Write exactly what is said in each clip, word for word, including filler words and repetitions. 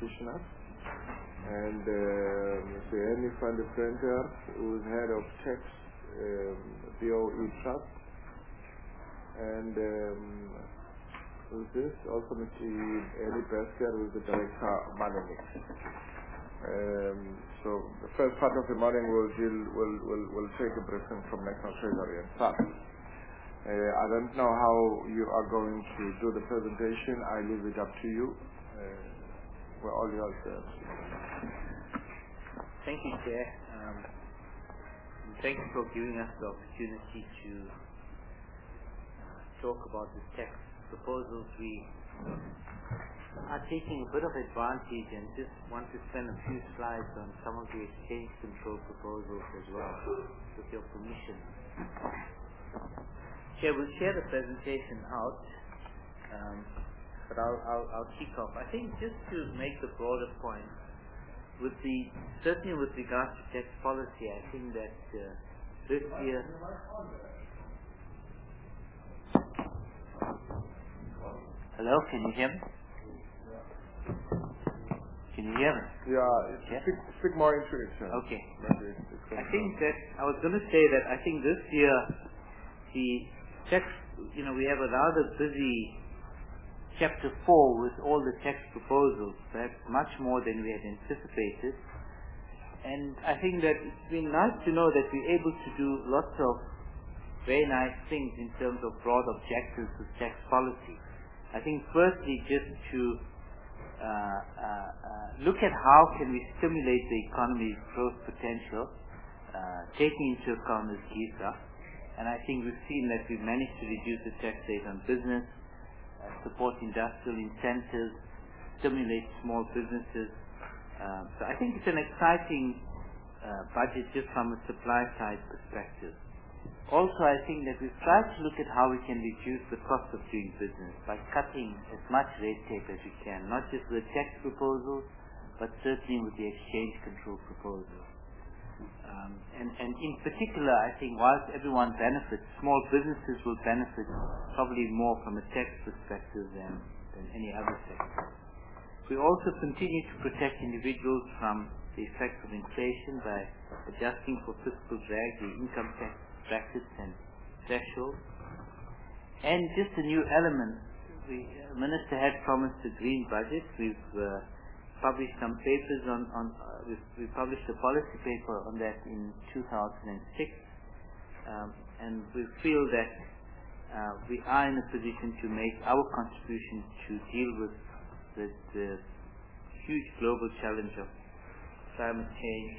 practitioners. And uh, Mister Henry van der Venter, who is head of tax, um, B O E Trust. And um, who's this? Also Mister Eli Bester, who is the director of Money. Um, so the first part of the morning will deal, will, will, will take a briefing from National Treasury and F A C. Uh, I don't know how you are going to do the presentation. I leave it up to you. Uh, we're all yours. Uh, Thank you, Chair. Um, and thank you for giving us the opportunity to uh, talk about the tax proposals. We are taking a bit of advantage and just want to spend a few slides on some of the exchange control proposals as well, with your permission. Chair, we'll share the presentation out, um, but I'll, I'll, I'll kick off. I think just to make the broader point, with the certainly with regards to tax policy, I think that uh, this year. Hello, can you hear me? Can you hear me? Yeah, yeah? Speak, speak more into it, sir. Okay. I think that I was going to say that I think this year the tax, you know, we have a rather busy chapter four with all the tax proposals, perhaps much more than we had anticipated. And I think that it's been nice to know that we're able to do lots of very nice things in terms of broad objectives with tax policy. I think firstly just to uh, uh, uh, look at how can we stimulate the economy's growth potential, uh, taking into account this G I S A. And I think we've seen that we've managed to reduce the tax rate on business, Uh, support industrial incentives, stimulate small businesses. Uh, so I think it's an exciting uh, budget just from a supply side perspective. Also, I think that we've tried to look at how we can reduce the cost of doing business by cutting as much red tape as we can, not just with tax proposals, but certainly with the exchange control proposals. Um, and, and in particular, I think whilst everyone benefits, small businesses will benefit probably more from a tax perspective than, than any other sector. We also continue to protect individuals from the effects of inflation by adjusting for fiscal drag, the income tax brackets and thresholds. And just a new element, the uh, Minister had promised a green budget. We've uh, published some papers on, on uh, we've, we published a policy paper on that in two thousand six, um, and we feel that uh, we are in a position to make our contribution to deal with the, the huge global challenge of climate change.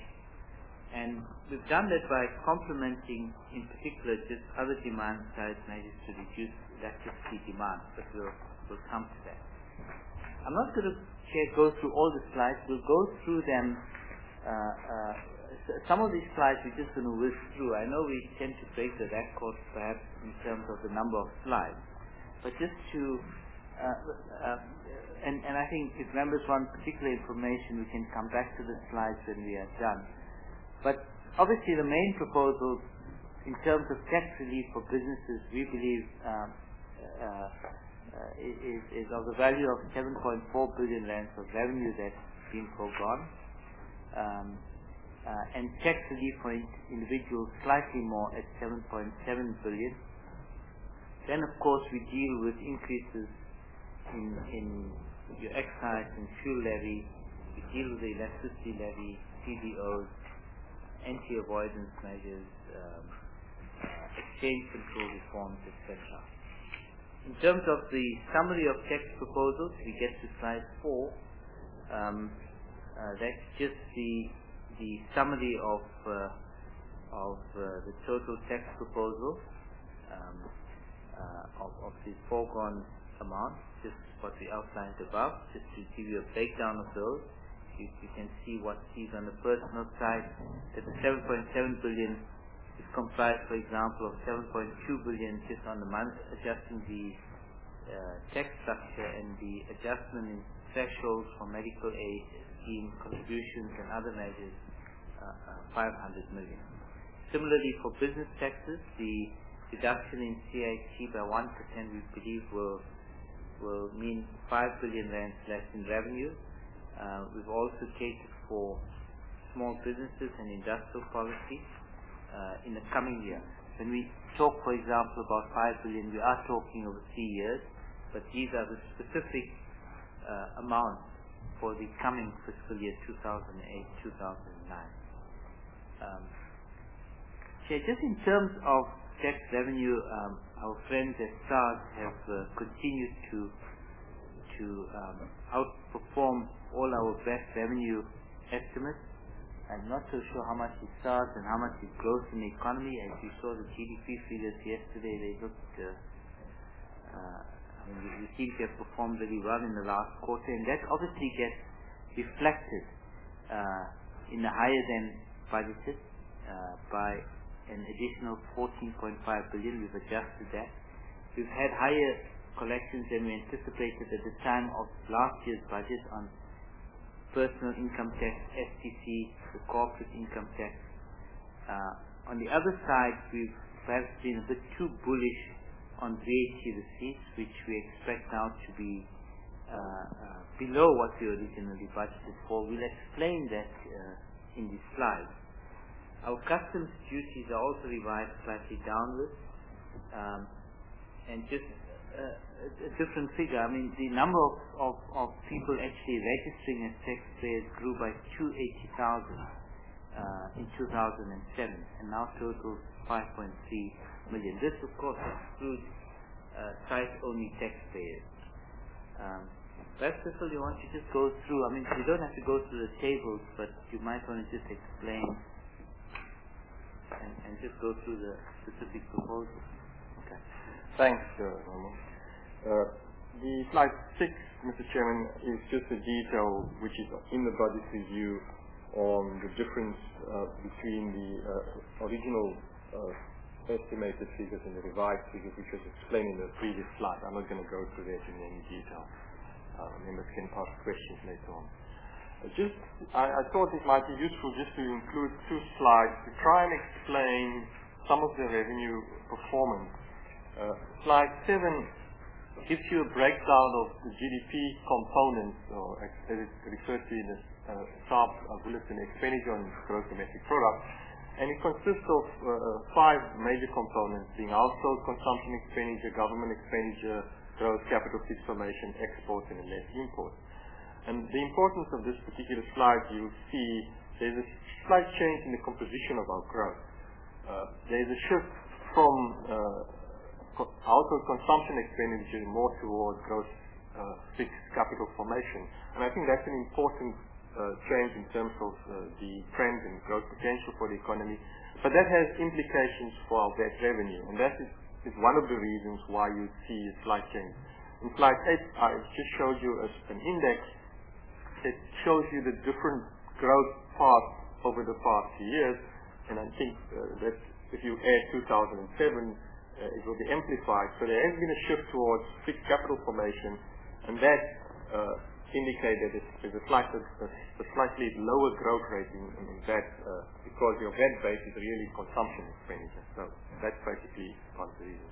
And we've done that by complementing, in particular, just other demand side measures to reduce electricity demand, but we'll, we'll come to that. I'm not going to go through all the slides. We'll go through them. Uh, uh, some of these slides we're just going to whiz through. I know we tend to break the record perhaps in terms of the number of slides, but just to, uh, uh, and, and I think if members want particular information, we can come back to the slides when we are done. But obviously the main proposals in terms of tax relief for businesses, we believe um, uh, Uh, is, is of the value of seven point four billion rands of revenue that's been foregone, um, uh, and tax relief for in individuals slightly more at seven point seven billion. Then, of course, we deal with increases in, in your excise and fuel levy. We deal with the electricity levy, C D Os, anti-avoidance measures, um, uh, exchange control reforms, et cetera. In terms of the summary of tax proposals, we get to slide four. Um, uh, that's just the the summary of uh, of uh, the total tax proposal um, uh, of, of the foregone amount, just what we outlined above. Just to give you a breakdown of those, you, you can see what sees on the personal side that the seven point seven billion is comprised, for example, of seven point two billion just on the month, adjusting the uh, tax structure and the adjustment in thresholds for medical aid, scheme contributions and other measures, uh, uh, five hundred million. Similarly, for business taxes, the reduction in C I T by one percent we believe will will mean five billion rands less in revenue. Uh, we've also catered for small businesses and industrial policy uh, in the coming year. When we talk, for example, about five billion, we are talking over three years, but these are the specific uh, amounts for the coming fiscal year two thousand eight to two thousand nine. Um, okay, just in terms of tax revenue, um, our friends at SARS have uh, continued to to um, outperform all our best revenue estimates. I'm not so sure how much is SARS and how much is growth in the economy. As you saw the G D P figures yesterday, they looked, uh, uh, I mean, we seem to have performed really well in the last quarter, and that obviously gets reflected uh, in the higher than budgeted uh, by an additional fourteen point five billion. We've adjusted that. We've had higher collections than we anticipated at the time of last year's budget on personal income tax, S T C, the corporate income tax. Uh, on the other side, we've perhaps been a bit too bullish on V A T receipts, which we expect now to be uh, uh, below what we originally budgeted for. We'll explain that uh, in this slide. Our customs duties are also revised slightly downwards, um, and just uh, a, a different figure. I mean, the number of, of, of people actually registering as taxpayers grew by two hundred eighty thousand uh, in two thousand seven, and now totals five point three million. This, of course, excludes uh, site-only taxpayers. Um, Perhaps, Crystal, you want to just go through, I mean, you don't have to go through the tables, but you might want to just explain and, and just go through the specific proposals. Okay. Thanks, uh, Roman. Uh, the slide six, Mister Chairman, is just a detail which is in the budget review on the difference uh, between the uh, original uh, estimated figures and the revised figures, which was explained in the previous slide. I'm not going to go through that in any detail. Uh, members can ask questions later on. Uh, just, I, I thought it might be useful just to include two slides to try and explain some of the revenue performance. Uh, slide seven gives you a breakdown of the G D P components, or as it's referred to in the uh, SARB uh, bulletin, expenditure on gross domestic product, and it consists of uh, five major components, being household consumption expenditure, government expenditure, gross capital fixed formation, exports, and net imports. And the importance of this particular slide, you see there's a slight change in the composition of our growth. Uh, there's a shift from uh, co- household consumption expenditure more towards gross uh, fixed capital formation. And I think that's an important uh, change in terms of uh, the trend and growth potential for the economy. But that has implications for our net revenue, and that is is one of the reasons why you see a slight change. In slide eight, I just showed you as an index that shows you the different growth paths over the past few years, and I think uh, that if you add two thousand seven, uh, it will be amplified. So there has been a shift towards fixed capital formation, and that uh, indicates that there's a, slight, a, a slightly lower growth rate in, in that uh, because your net base is really consumption expenditure. So that's basically one of the reasons.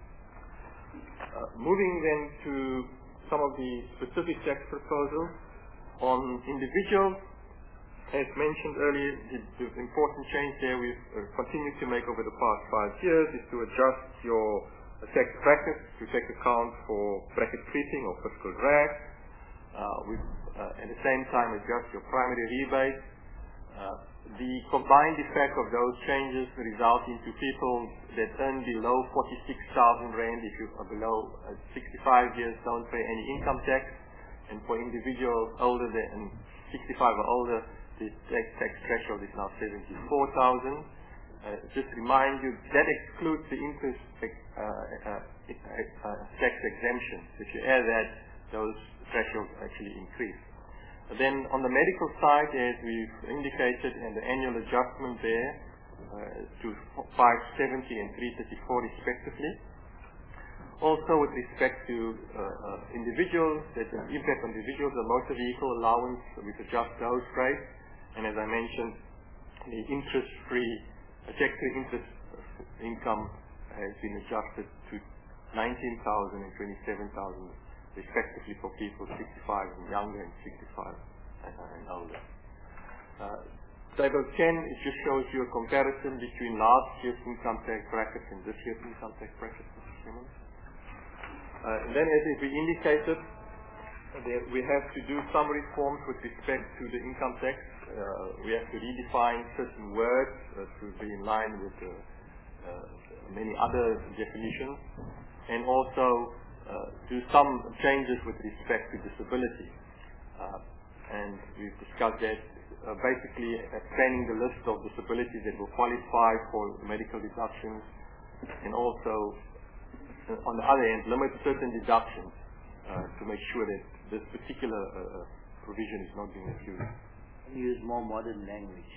Uh, moving then to some of the specific tax proposals. On individuals, as mentioned earlier, the, the important change there we've uh, continued to make over the past five years is to adjust your uh, tax brackets to take account for bracket creeping or fiscal drag. Uh, with, uh, at the same time adjust your primary rebate. Uh, the combined effect of those changes result into people that earn below forty-six thousand rand, if you are below uh, sixty-five years, don't pay any income tax, and for individuals older than sixty-five or older, the tax, tax threshold is now seventy-four thousand. Uh, just remind you, that excludes the interest uh, uh, uh, uh, tax exemption. If you add that, those thresholds actually increase. Then on the medical side, as we've indicated, and the annual adjustment there uh, to five seventy and three thirty-four respectively. Also with respect to uh, uh, individuals, there's an impact on individuals, the motor vehicle allowance, we adjust those rates. And as I mentioned, the interest-free, uh, tax-free interest income has been adjusted to nineteen thousand and twenty-seven thousand respectively for people sixty-five and younger and sixty-five and older. Uh, Table ten, it just shows you a comparison between last year's income tax brackets and this year's income tax brackets, Mister Chairman. Uh, and then, as we indicated, there we have to do some reforms with respect to the income tax. Uh, we have to redefine certain words uh, to be in line with uh, uh, many other definitions, and also uh, do some changes with respect to disability. Uh, and we've discussed that. Uh, basically expanding the list of disabilities that will qualify for medical deductions, and also uh, on the other hand limit certain deductions uh, to make sure that this particular uh, provision is not being abused. Use more modern language.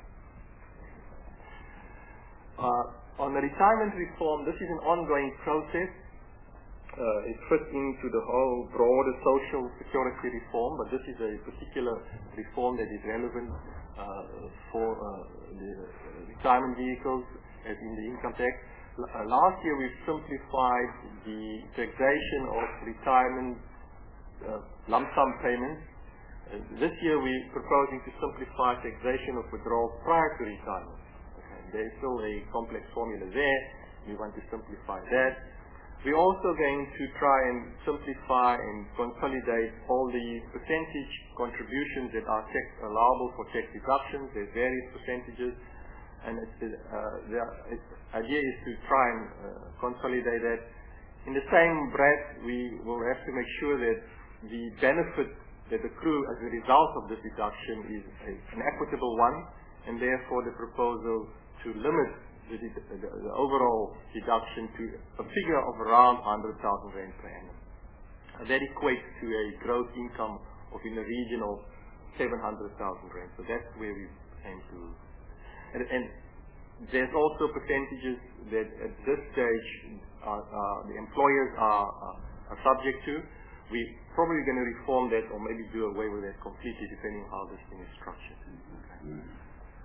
Uh, on the retirement reform, this is an ongoing process. Uh, it fits into the whole broader social security reform, but this is a particular reform that is relevant uh, for uh, the retirement vehicles as in the income tax. L uh, last year we simplified the taxation of retirement uh, lump sum payments. Uh, this year we're proposing to simplify taxation of withdrawals prior to retirement. Okay. There's still a complex formula there. We want to simplify that. We're also going to try and simplify and consolidate all the percentage contributions that are tax allowable for tax deductions. There's various percentages, and it's, uh, the it's, idea is to try and uh, consolidate that. In the same breath, we will have to make sure that the benefit that accrue as a result of this deduction is a, an equitable one, and therefore the proposal to limit The, the, the overall deduction to a figure of around one hundred thousand rand per annum. Uh, that equates to a gross income of in the region of seven hundred thousand rand. So that's where we aim to. And, and there's also percentages that at this stage are, uh, the employers are, uh, are subject to. We're probably going to reform that or maybe do away with that completely depending on how this thing is structured. Okay. Mm.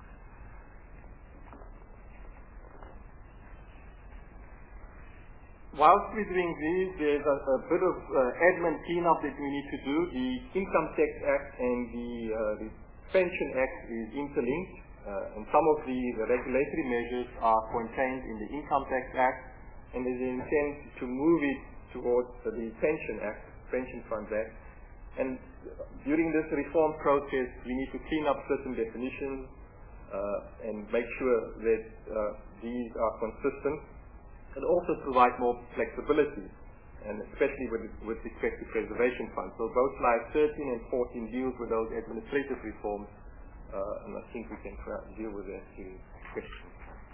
Whilst we're doing these, there's a, a bit of uh, admin cleanup that we need to do. The Income Tax Act and the, uh, the Pension Act is interlinked, uh, and some of the, the regulatory measures are contained in the Income Tax Act, and there's an intent to move it towards uh, the Pension Act, Pension Funds Act. And during this reform process, we need to clean up certain definitions uh, and make sure that uh, these are consistent, and also provide more flexibility, and especially with, with respect to preservation funds. So both slides thirteen and fourteen deals with those administrative reforms, uh, and I think we can try to deal with that to questions.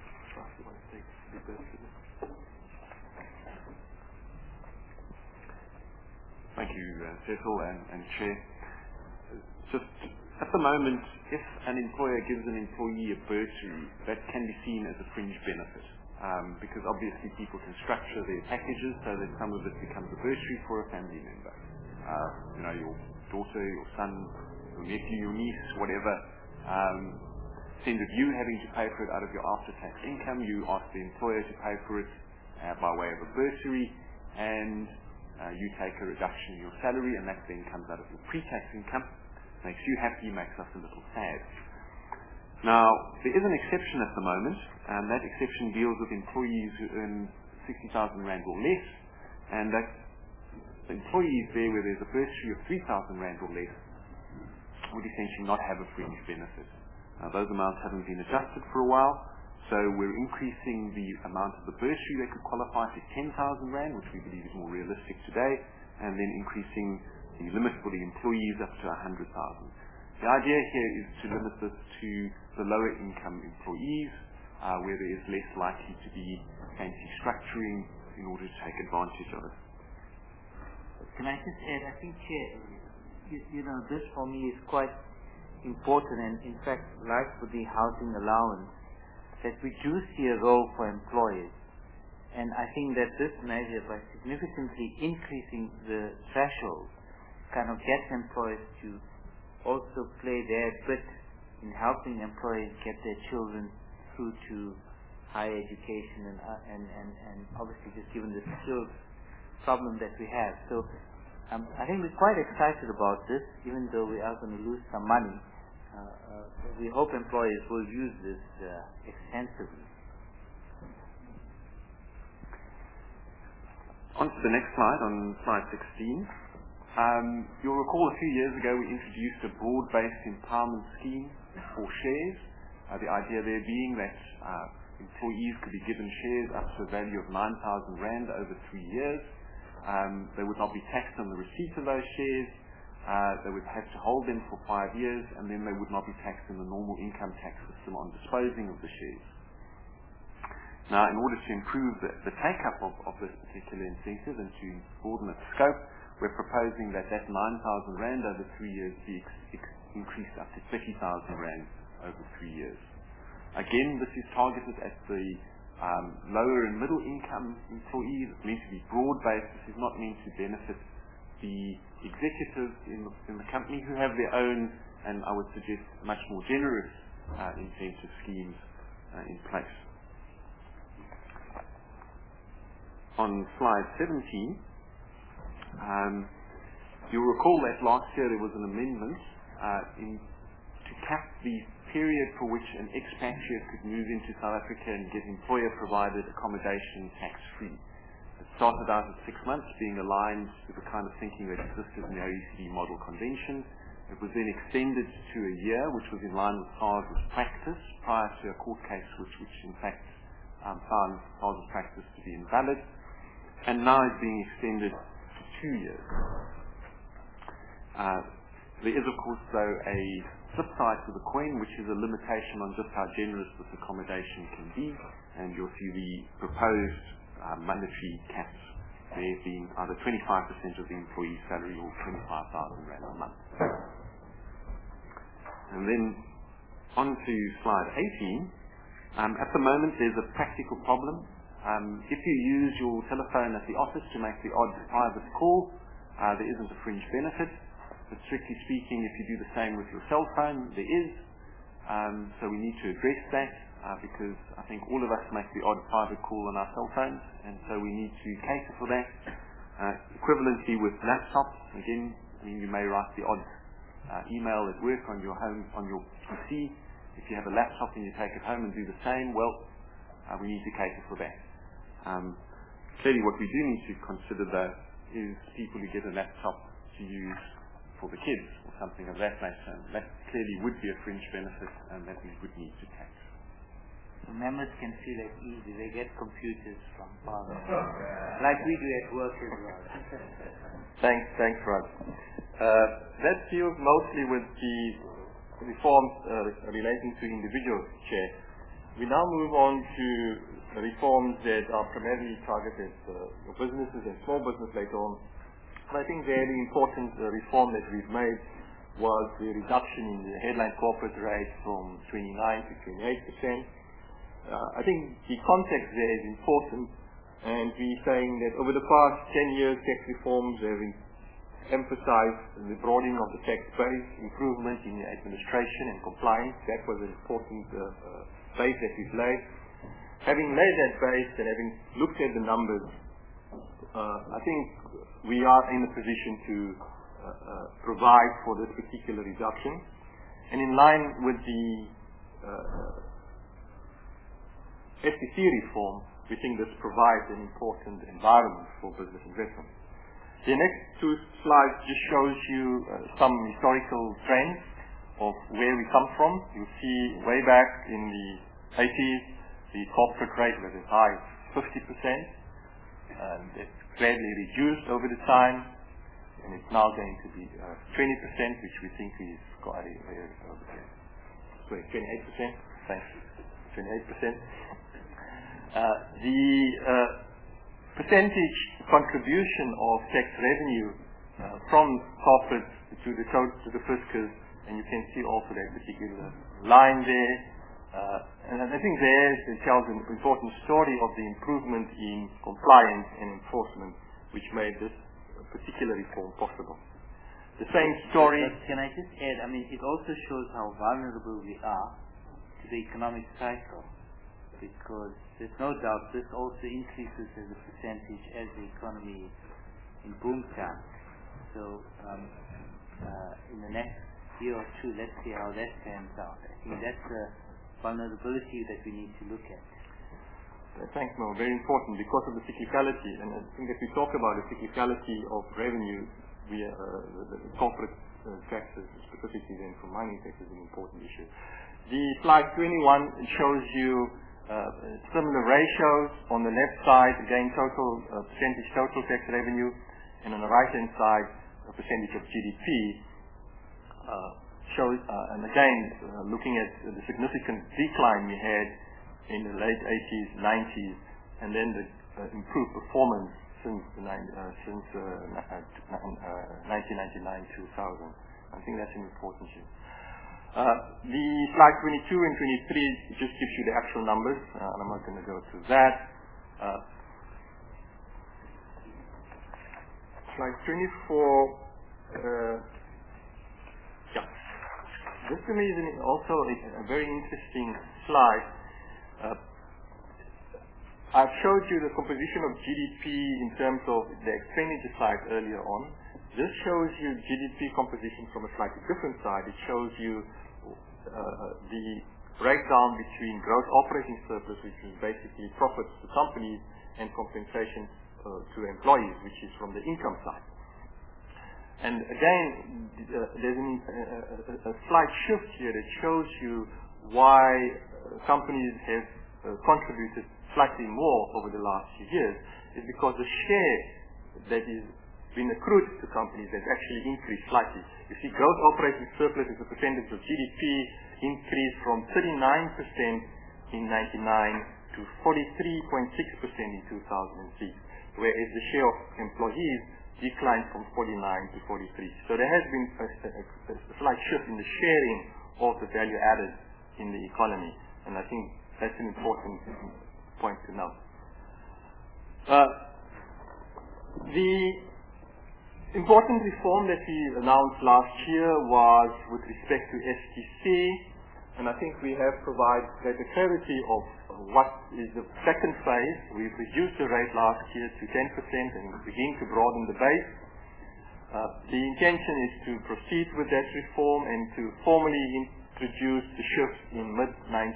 Thank you, uh, Cecil and, and Chair. Just at the moment, if an employer gives an employee a bursary, that can be seen as a fringe benefit. Um, because obviously people can structure their packages so that some of it becomes a bursary for a family member. Uh, you know, your daughter, your son, your nephew, your niece, whatever. Um, instead of you having to pay for it out of your after-tax income, you ask the employer to pay for it uh, by way of a bursary, and uh, you take a reduction in your salary, and that then comes out of your pre-tax income. Makes you happy, makes us a little sad. Now, there is an exception at the moment, and that exception deals with employees who earn sixty thousand rand or less, and that employees there where there's a bursary of three thousand rand or less would essentially not have a fringe benefit. Now, those amounts haven't been adjusted for a while, so we're increasing the amount of the bursary that could qualify to ten thousand rand, which we believe is more realistic today, and then increasing the limit for the employees up to one hundred thousand. The idea here is to limit this to the lower income employees, uh, where there is less likely to be fancy structuring in order to take advantage of it. Can I just add, I think, Chair, you, you know, this for me is quite important, and in fact, like with the housing allowance, that we do see a role for employers. And I think that this measure, by significantly increasing the threshold, kind of gets employers to also play their bit in helping employers get their children through to higher education, and uh, and, and, and obviously just given the skills problem that we have. So Um, I think we're quite excited about this, even though we are going to lose some money. Uh, uh, we hope employers will use this uh, extensively. On to the next slide, on slide sixteen. Um, you'll recall a few years ago we introduced a broad-based empowerment scheme for shares. Uh, the idea there being that uh, employees could be given shares up to a value of nine thousand rand over three years. Um, they would not be taxed on the receipt of those shares. Uh, they would have to hold them for five years, and then they would not be taxed in the normal income tax system on disposing of the shares. Now, in order to improve the, the take-up of, of this particular incentive and to broaden its scope, we're proposing that that nine thousand rand over three years be ex- ex- increased up to thirty thousand rand over three years. Again, this is targeted at the um, lower and middle income employees. It's meant to be broad-based. This is not meant to benefit the executives in the, in the company who have their own, and I would suggest much more generous uh, incentive schemes uh, in place. On slide seventeen, um, you'll recall that last year there was an amendment uh, in, to cap the period for which an expatriate could move into South Africa and get employer-provided accommodation tax-free. It started out at six months, being aligned to the kind of thinking that existed in the O E C D Model Convention. It was then extended to a year, which was in line with SARS's practice prior to a court case which, which in fact um, found SARS's practice to be invalid, and now is being extended to two years. Uh, there is, of course, though, a flip side to the coin, which is a limitation on just how generous this accommodation can be, and you'll see the proposed uh, monetary caps there being either twenty-five percent of the employee's salary or twenty-five thousand rand a month. And then on to slide eighteen. Um, at the moment, there's a practical problem. Um, if you use your telephone at the office to make the odd private call, uh, there isn't a fringe benefit. But strictly speaking, if you do the same with your cell phone, there is. Um, so we need to address that uh, because I think all of us make the odd private call on our cell phones, and so we need to cater for that. Uh, equivalently with laptops, again, I mean, you may write the odd uh, email at work on your home, on your P C. If you have a laptop and you take it home and do the same, well, uh, we need to cater for that. Um, clearly what we do need to consider, though, is people who get a laptop to use for the kids or something of that nature. That clearly would be a fringe benefit and that we would need to tax. So members can feel at ease. They get computers from Parliament, like we do at work as well. Thanks, thanks, Raj. Uh, that deals mostly with the reforms uh, relating to individuals, Chair. We now move on to reforms that are primarily targeted uh, for businesses and small business later on. But I think the really important uh, reform that we've made was the reduction in the headline corporate rate from twenty-nine to twenty-eight percent. Uh, I think the context there is important, and we're saying that over the past ten years, tax reforms have emphasized the broadening of the tax base, improvement in the administration and compliance. That was an important uh, uh, base that we've laid. Having laid that base and having looked at the numbers, uh, I think we are in a position to uh, uh, provide for this particular reduction. And in line with the uh, S E C reform, we think this provides an important environment for business investment. The next two slides just shows you uh, some historical trends of where we come from. You'll see way back in the eighties, the corporate rate was as high as fifty percent, and it's gradually reduced over the time, and it's now going to be uh, twenty percent, which we think is quite a, a, a, a sorry, twenty-eight percent. Thanks, twenty-eight percent. Uh, the uh, percentage contribution of tax revenue uh, from corporate to the total to the fiscus, and you can see also that particular line there. Uh, and I think there it tells an important story of the improvement in compliance and enforcement, which made this particular reform possible. The same story. But can I just add? I mean, it also shows how vulnerable we are to the economic cycle, because there's no doubt this also increases as a percentage as the economy is in boom time. So um, uh, in the next year or two, let's see how that pans out. I think that's a vulnerability that we need to look at. Uh, thanks, Mo. Very important because of the cyclicality. And I think if we talk about the cyclicality of revenue, we, uh, the, the corporate uh, taxes, specifically then for mining taxes, is an important issue. The slide twenty-one shows you uh, similar ratios. On the left side, again, total uh, percentage total tax revenue, and on the right-hand side, a percentage of G D P. Uh, shows, uh, and again, uh, looking at the significant decline we had in the late eighties, nineties, and then the uh, improved performance since the nine, uh, since uh, uh, nineteen ninety-nine to two thousand. I think that's an important issue. Uh, the slide twenty-two and twenty-three just gives you the actual numbers, uh, and I'm not going to go through that. Uh, slide twenty-four. Uh, yeah. This to me is an, also a, a very interesting slide. Uh, I've showed you the composition of G D P in terms of the expenditure side earlier on. This shows you G D P composition from a slightly different side. It shows you uh, the breakdown between gross operating surplus, which is basically profits to companies, and compensation uh, to employees, which is from the income side. And again, uh, there's an, uh, a, a slight shift here that shows you why uh, companies have uh, contributed slightly more over the last few years, is because the share that is been accrued to companies has actually increased slightly. You see, gross operating surplus as a percentage of G D P increased from thirty-nine percent in ninety-nine to forty-three point six percent in two thousand six, whereas the share of employees declined from forty-nine to forty-three. So there has been a, a, a slight shift in the sharing of the value added in the economy, and I think that's an important point to note. Uh, the important reform that we announced last year was with respect to S T C, and I think we have provided greater clarity of what is the second phase. We've reduced the rate last year to ten percent and begin to broaden the base. Uh, the intention is to proceed with that reform and to formally introduce the shift in mid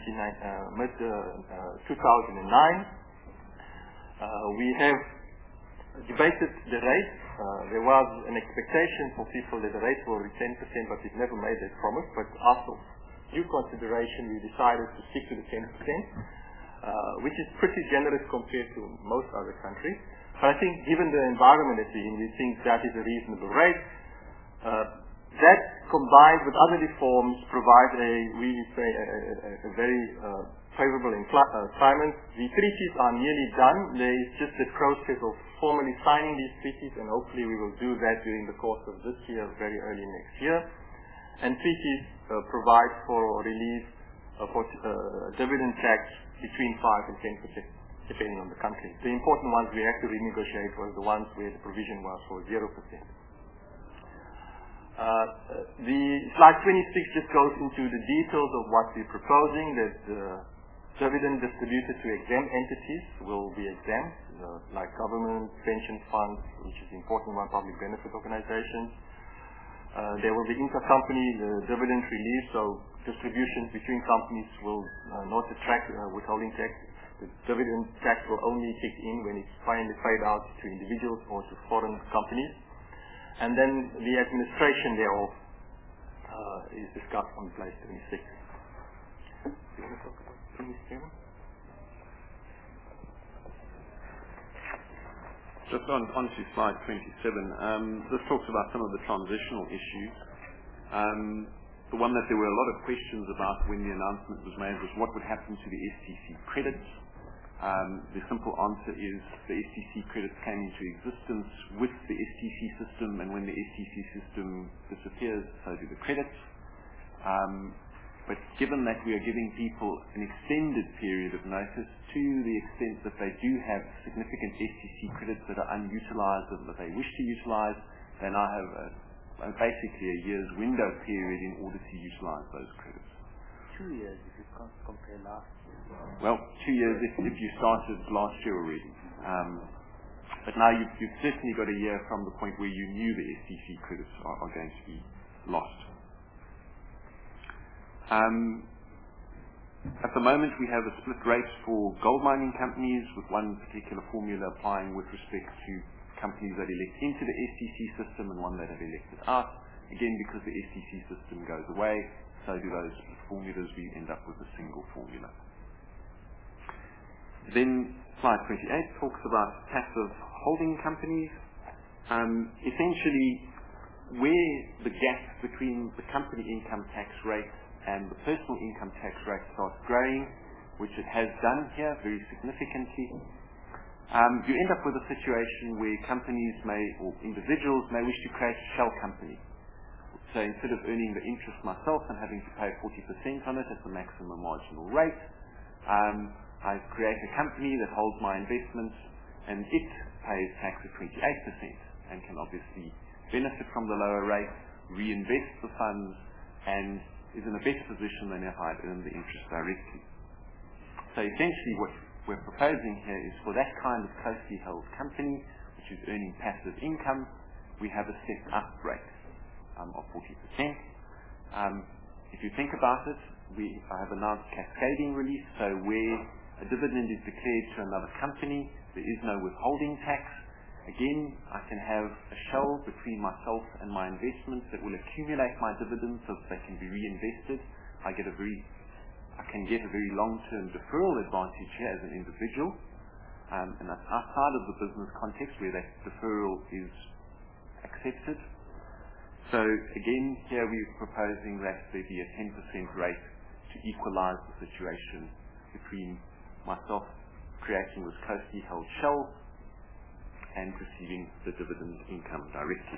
two thousand nine. Uh, we have debated the rate. Uh, there was an expectation for people that the rate will be ten percent, but we've never made that promise. But after due consideration, we decided to stick to the ten percent. Uh, which is pretty generous compared to most other countries. But I think given the environment that we're in, we think that is a reasonable rate. Uh, that combined with other reforms provide a, we say, a, a, a very uh, favorable uh, climate. The treaties are nearly done. There is just the process of formally signing these treaties, and hopefully we will do that during the course of this year, very early next year. And treaties uh, provide for relief uh, for uh, dividend tax between five and ten percent, depending on the country. The important ones we had to renegotiate was the ones where the provision was for zero percent. Uh, the slide twenty-six just goes into the details of what we're proposing, that uh, dividend distributed to exempt entities will be exempt, uh, like government, pension funds, which is important one, public benefit organizations. Uh, there will be intercompany uh, dividend relief, so distributions between companies will uh, not attract uh, withholding tax. The dividend tax will only kick in when it's finally paid out to individuals or to foreign companies. And then the administration thereof uh, is discussed on slide twenty-six. Do you want to talk about twenty-seven? Just on, on to slide twenty-seven. Um, this talks about some of the transitional issues. Um, the one that there were a lot of questions about when the announcement was made was what would happen to the S T C credits. Um, the simple answer is the S T C credits came into existence with the S T C system, and when the S T C system disappears, so do the credits. Um, But given that we are giving people an extended period of notice to the extent that they do have significant S T C credits that are unutilized or that they wish to utilize, they now have a, a basically a year's window period in order to utilize those credits. Two years if you can't compare last year. Well, two years if, if you started last year already. Um, But now you've, you've certainly got a year from the point where you knew the S T C credits are, are going to be lost. Um, at the moment, we have a split rate for gold mining companies, with one particular formula applying with respect to companies that elect into the S T C system and one that have elected out. Again, because the S T C system goes away, so do those formulas. We end up with a single formula. Then slide twenty-eight talks about passive holding companies. Um, essentially, where the gap between the company income tax rate and the personal income tax rate starts growing, which it has done here very significantly, um, you end up with a situation where companies may, or individuals may wish to create a shell company. So instead of earning the interest myself and having to pay forty percent on it at the maximum marginal rate, um, I create a company that holds my investments, and it pays tax at twenty-eight percent and can obviously benefit from the lower rate, reinvest the funds, and is in a better position than if I'd earned the interest directly. So essentially what we're proposing here is for that kind of closely held company, which is earning passive income, we have a set up rate um, of forty percent. Um, if you think about it, we I have announced cascading release, so where a dividend is declared to another company, there is no withholding tax. Again, I can have a shell between myself and my investments that will accumulate my dividends so that they can be reinvested. I get a very, I can get a very long-term deferral advantage here as an individual, um, and that's outside of the business context where that deferral is accepted. So again, here we're proposing that there be a ten percent rate to equalize the situation between myself creating this closely held shell and receiving the dividend income directly.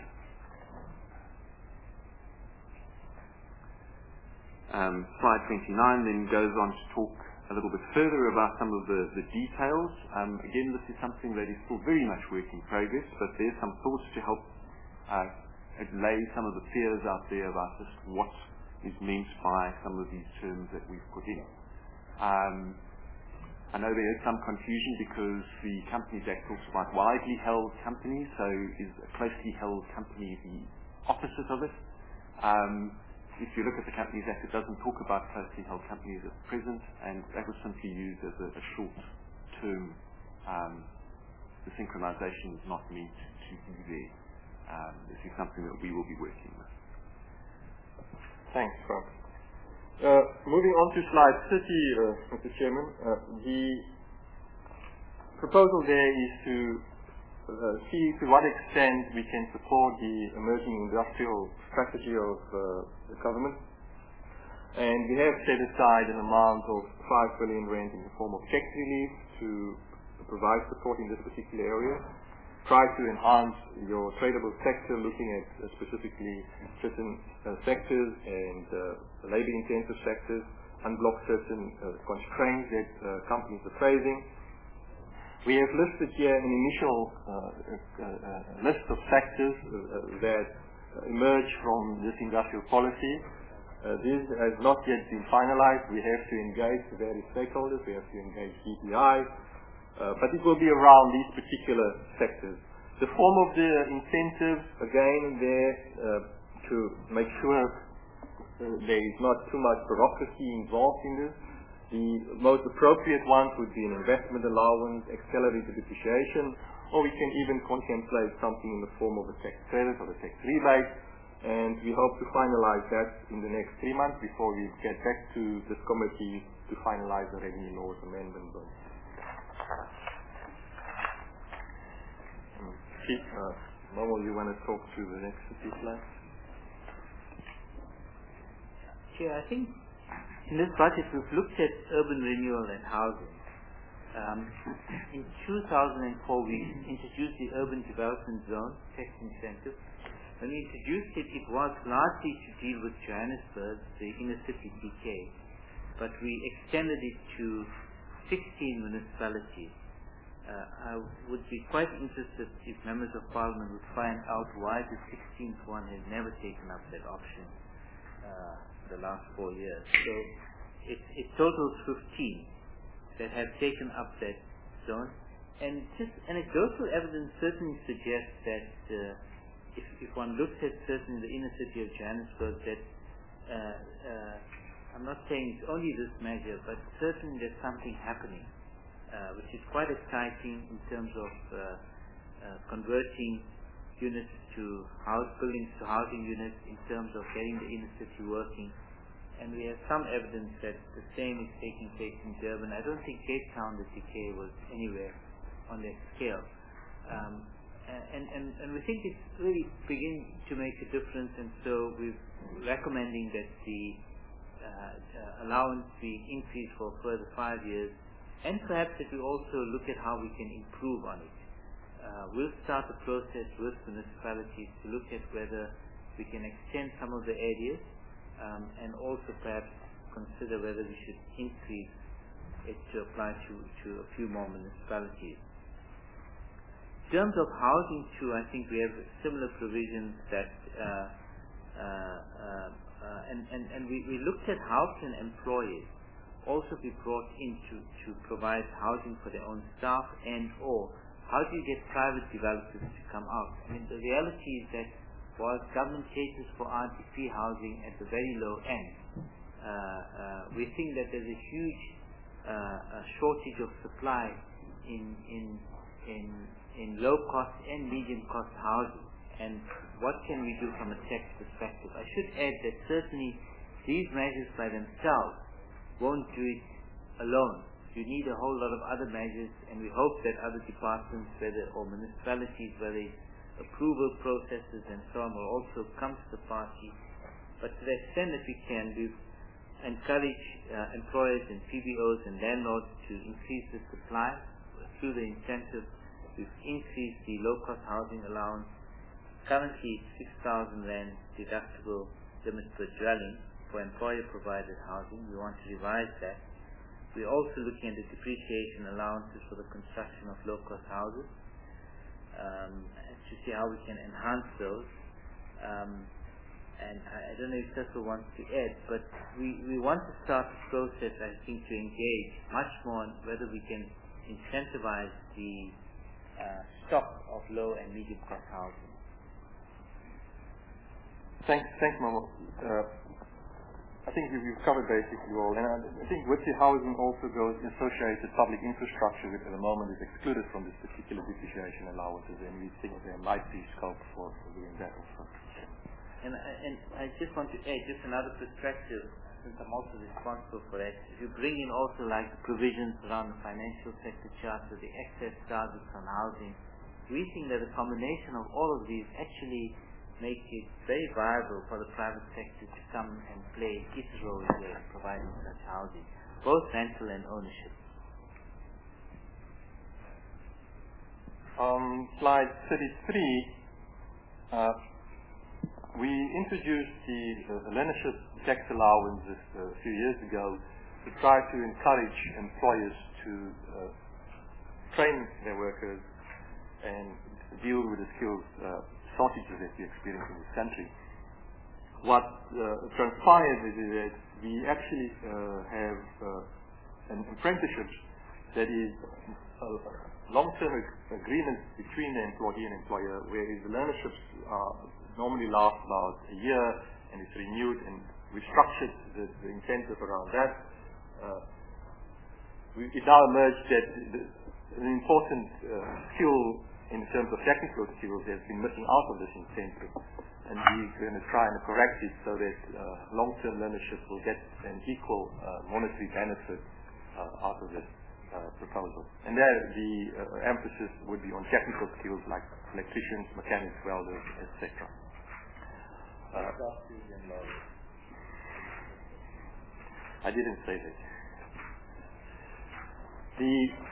Um, slide twenty-nine then goes on to talk a little bit further about some of the, the details. Um, again, this is something that is still very much work in progress, but there's some thoughts to help uh, lay some of the fears out there about just what is meant by some of these terms that we've put in. Um, I know there is some confusion because the Companies Act talks about widely held companies, so is a closely held company the opposite of it? Um, if you look at the Companies Act, it doesn't talk about closely held companies at present, and that was simply used as a, a short term. Um, the synchronization is not meant to be there. Um, this is something that we will be working with. Thanks, Frank. Uh, moving on to slide thirty, uh, Mister Chairman, uh, the proposal there is to uh, see to what extent we can support the emerging industrial strategy of uh, the government. And we have set aside an amount of five billion rand in the form of tax relief to, to provide support in this particular area. Try to enhance your tradable sector, looking at uh, specifically certain uh, sectors and uh, labor-intensive sectors, unblock certain uh, constraints that uh, companies are facing. We have listed here an initial uh, uh, uh, list of sectors uh, that emerge from this industrial policy. Uh, this has not yet been finalized. We have to engage the various stakeholders. We have to engage D P I. Uh, but it will be around these particular sectors. The form of the incentives, again, there uh, to make sure uh, there is not too much bureaucracy involved in this. The most appropriate ones would be an investment allowance, accelerated depreciation, or we can even contemplate something in the form of a tax credit or a tax rebate. And we hope to finalize that in the next three months before we get back to this committee to finalize the revenue laws amendment bill. Keith, uh, Momo, you want to talk to the next few slides? Chair, I think in this budget we've looked at urban renewal and housing. Um, in two thousand four we introduced the Urban Development Zone tax incentive. When we introduced it, it was largely to deal with Johannesburg, the inner city D K, but we extended it to sixteen municipalities. Uh, I would be quite interested if members of parliament would find out why the sixteenth one has never taken up that option uh, the last four years. So it, it totals fifteen that have taken up that zone, and just anecdotal evidence certainly suggests that uh, if, if one looks at certainly the inner city of Johannesburg, that uh, uh, I'm not saying it's only this measure, but certainly there's something happening, uh, which is quite exciting in terms of uh, uh, converting units to house buildings to housing units, in terms of getting the inner city working. And we have some evidence that the same is taking place in Durban. I don't think Cape Town, the decay was anywhere on that scale. Um, and, and, and we think it's really beginning to make a difference, and so we're recommending that the uh, uh, allowance be increased for a further five years, and perhaps that we also look at how we can improve on it. Uh, we'll start the process with municipalities to look at whether we can extend some of the areas, um, and also perhaps consider whether we should increase it to apply to, to a few more municipalities. In terms of housing too, I think we have similar provisions that uh, uh, uh, uh, and, and, and we, we looked at how can employers also be brought in to, to provide housing for their own staff, and or how do you get private developers to come out? I mean, the reality is that while government caters for R D P housing at the very low end, uh, uh, we think that there's a huge uh, a shortage of supply in in in in low cost and medium cost housing. And what can we do from a tax perspective? I should add that certainly these measures by themselves won't do it alone. You need a whole lot of other measures, and we hope that other departments, whether or municipalities, whether it's approval processes and so on, will also come to the party. But to the extent that we can, we encourage uh, employers and P B Os and landlords to increase the supply through the incentives. We've increased the low-cost housing allowance. Currently, six thousand rand deductible limit per dwelling for employer-provided housing. We want to revise that. We're also looking at the depreciation allowances for the construction of low-cost houses, um, to see how we can enhance those. Um, and I, I don't know if Cecil wants to add, but we, we want to start the process, I think, to engage much more on whether we can incentivize the uh, stock of low and medium cost housing. Thanks, thanks, Momo. Uh, I think we've covered basically all, and I think with the housing also goes associated public infrastructure, which at the moment is excluded from this particular depreciation allowances, and we think there might be scope for, for doing that also. And, and I just want to add just another perspective, since I'm also responsible for that. If you bring in also like the provisions around the financial sector charter, the excess charges on housing, we think that a combination of all of these actually make it very viable for the private sector to come and play its role in providing such housing, both rental and ownership. On slide thirty-three, uh, we introduced the, the learnership tax allowances a few years ago to try to encourage employers to uh, train their workers and deal with the skills uh, shortages that we experience in this country. What uh, transpired is that we actually uh, have uh, an apprenticeship that is a long-term ag- agreement between the employee and employer, whereas the learnerships uh, normally last about a year and it's renewed, and we structured the, the incentive around that. Uh, we, it now emerged that the, an important uh, skill in terms of technical skills has been missing out of this incentive, and we're going to try and correct it so that uh, long-term learnership will get an equal uh, monetary benefit uh, out of this uh, proposal. And there the uh, emphasis would be on technical skills like electricians, mechanics, welders, et cetera. Uh, I didn't say that. The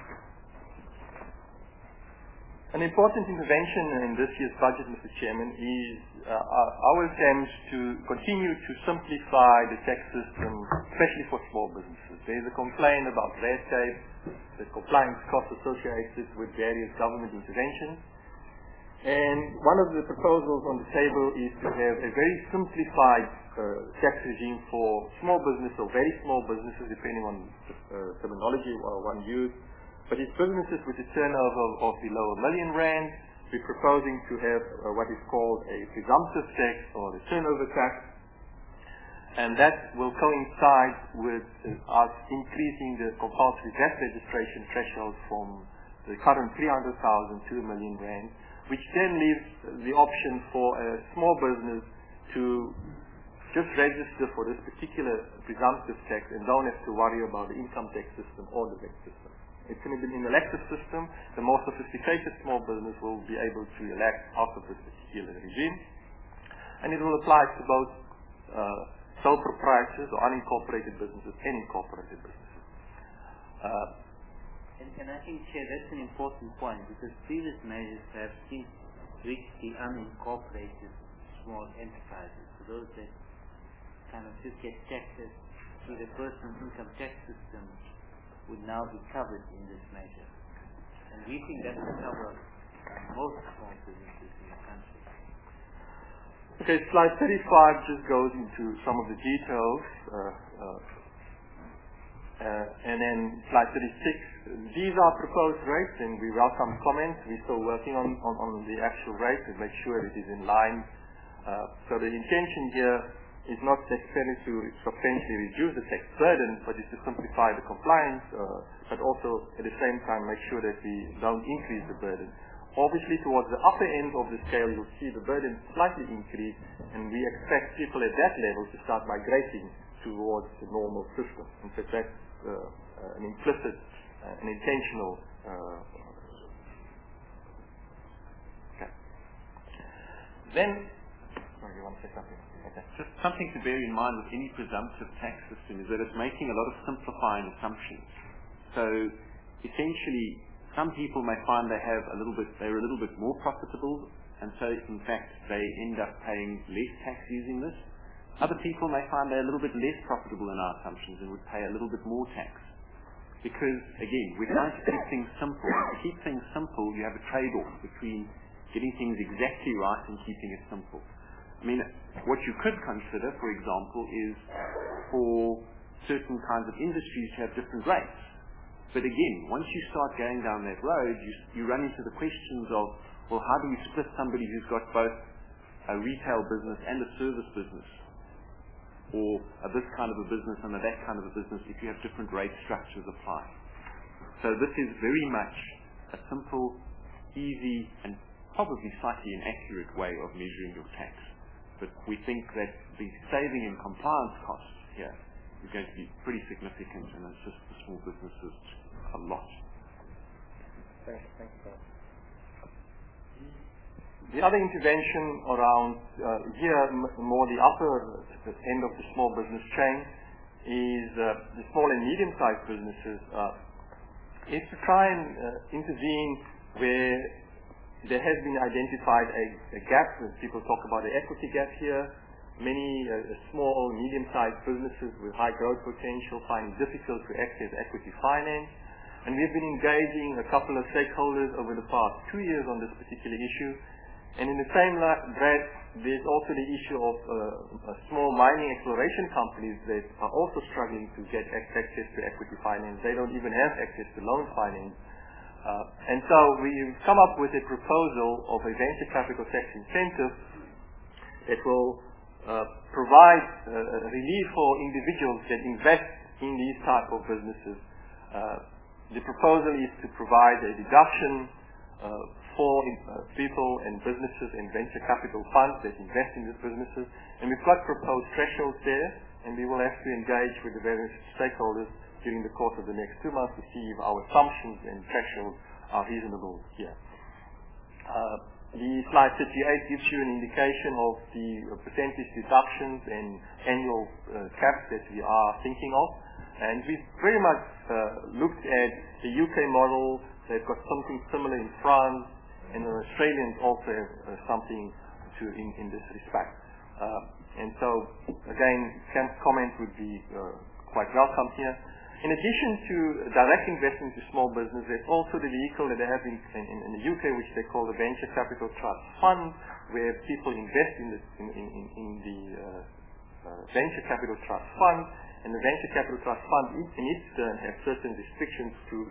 An important intervention in this year's budget, Mister Chairman, is uh, our attempts to continue to simplify the tax system, especially for small businesses. There is a complaint about red tape, the compliance costs associated with various government interventions. And one of the proposals on the table is to have a very simplified uh, tax regime for small business or very small businesses, depending on the uh, terminology one used, But it's businesses with a turnover of below a million rand. We're proposing to have uh, what is called a presumptive tax or a turnover tax, and that will coincide with uh, us increasing the compulsory V A T registration threshold from the current three hundred thousand to a million rand, which then leaves the option for a small business to just register for this particular presumptive tax and don't have to worry about the income tax system or the V A T system. It's going to be an elective system. The more sophisticated small business will be able to elect out of this particular regime. And it will apply to both uh, sole proprietors or unincorporated businesses and incorporated businesses. Uh, and, and I think, Chair, that's an important point because previous measures have since reached the unincorporated small enterprises. So those that kind of just get taxed through the personal income tax system would now be covered in this measure. And we think that will cover uh, most small businesses in the country. Okay, slide thirty-five just goes into some of the details. Uh, uh, uh, and then slide thirty-six, these are proposed rates and we welcome comments. We're still working on, on, on the actual rate to make sure it is in line. Uh, so the intention here is not necessarily to substantially reduce the tax burden, but is to simplify the compliance, uh, but also at the same time make sure that we don't increase the burden. Obviously, towards the upper end of the scale, you'll see the burden slightly increase, and we expect people at that level to start migrating towards the normal system. In fact, that's uh, uh, an implicit, uh, an intentional. Uh, okay. Then, sorry, you want to say something? Okay. Just something to bear in mind with any presumptive tax system is that it's making a lot of simplifying assumptions. So essentially, some people may find they have a little bit, they're a little bit more profitable, and so in fact they end up paying less tax using this. Other people may find they're a little bit less profitable in our assumptions and would pay a little bit more tax. Because again, we're trying to keep things simple. To keep things simple, you have a trade-off between getting things exactly right and keeping it simple. I mean, what you could consider, for example, is for certain kinds of industries to have different rates. But again, once you start going down that road, you, you run into the questions of, well, how do we split somebody who's got both a retail business and a service business? Or a this kind of a business and a that kind of a business if you have different rate structures apply. So this is very much a simple, easy, and probably slightly inaccurate way of measuring your tax. But we think that the saving in compliance costs here is going to be pretty significant and assist the small businesses a lot. Thanks, thanks, Bob. The other intervention around uh, here, m- more the upper the end of the small business chain, is uh, the small and medium-sized businesses. Uh, is to try and uh, intervene where there has been identified a, a gap. People talk about the equity gap here. Many uh, small, medium-sized businesses with high growth potential find it difficult to access equity finance. And we've been engaging a couple of stakeholders over the past two years on this particular issue. And in the same breath, there's also the issue of uh, small mining exploration companies that are also struggling to get access to equity finance. They don't even have access to loan finance. Uh, and so we've come up with a proposal of a venture capital tax incentive that will uh, provide uh, relief for individuals that invest in these type of businesses. Uh, the proposal is to provide a deduction uh, for uh, people and businesses and venture capital funds that invest in these businesses. And we've got proposed thresholds there, and we will have to engage with the various stakeholders during the course of the next two months to see if our assumptions and thresholds are reasonable here. Uh, the slide thirty-eight gives you an indication of the uh, percentage deductions and annual uh, caps that we are thinking of. And we've very much uh, looked at the U K model. They've got something similar in France, and the Australians also have uh, something to in, in this respect. Uh, and so, again, Cam's comment would be uh, quite welcome here. In addition to direct investment to small business, there's also the vehicle that they have in, in, in the U K, which they call the Venture Capital Trust Fund, where people invest in, this, in, in, in the uh, uh, Venture Capital Trust Fund. And the Venture Capital Trust Fund, in its turn, has certain restrictions to in,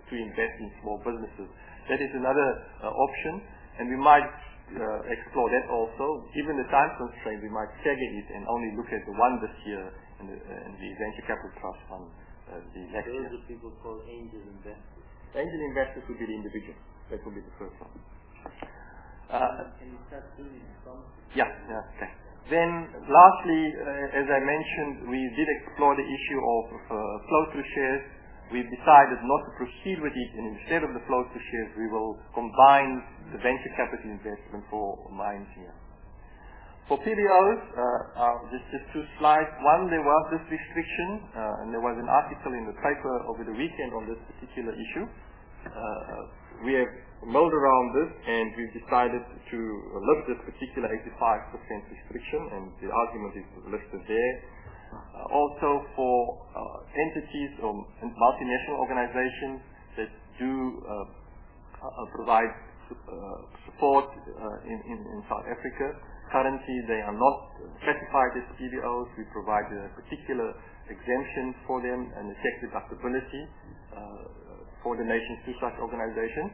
to invest in small businesses. That is another uh, option, and we might uh, explore that also. Given the time constraint, we might stagger it and only look at the one this year and the, uh, and the venture capital trust fund uh, the next Those year. are people called angel investors. Angel investors would be the individual. That would be the first one. Uh, Can you start doing some? Yeah, yeah, okay. Then, lastly, uh, as I mentioned, we did explore the issue of uh, flow-through shares. We've decided not to proceed with it, and instead of the flow-through shares, we will combine the venture capital investment for mines here. For P B Os, uh, uh, just, just two slides. One, there was this restriction, uh, and there was an article in the paper over the weekend on this particular issue. Uh, we have mulled around this, and we've decided to lift this particular eighty-five percent restriction, and the argument is listed there. Uh, also for uh, entities or multinational organizations that do uh, uh, provide uh, support uh, in, in, in South Africa. Currently, they are not certified as P B Os. We provide a particular exemption for them and a tax deductibility uh, for donations to such organizations.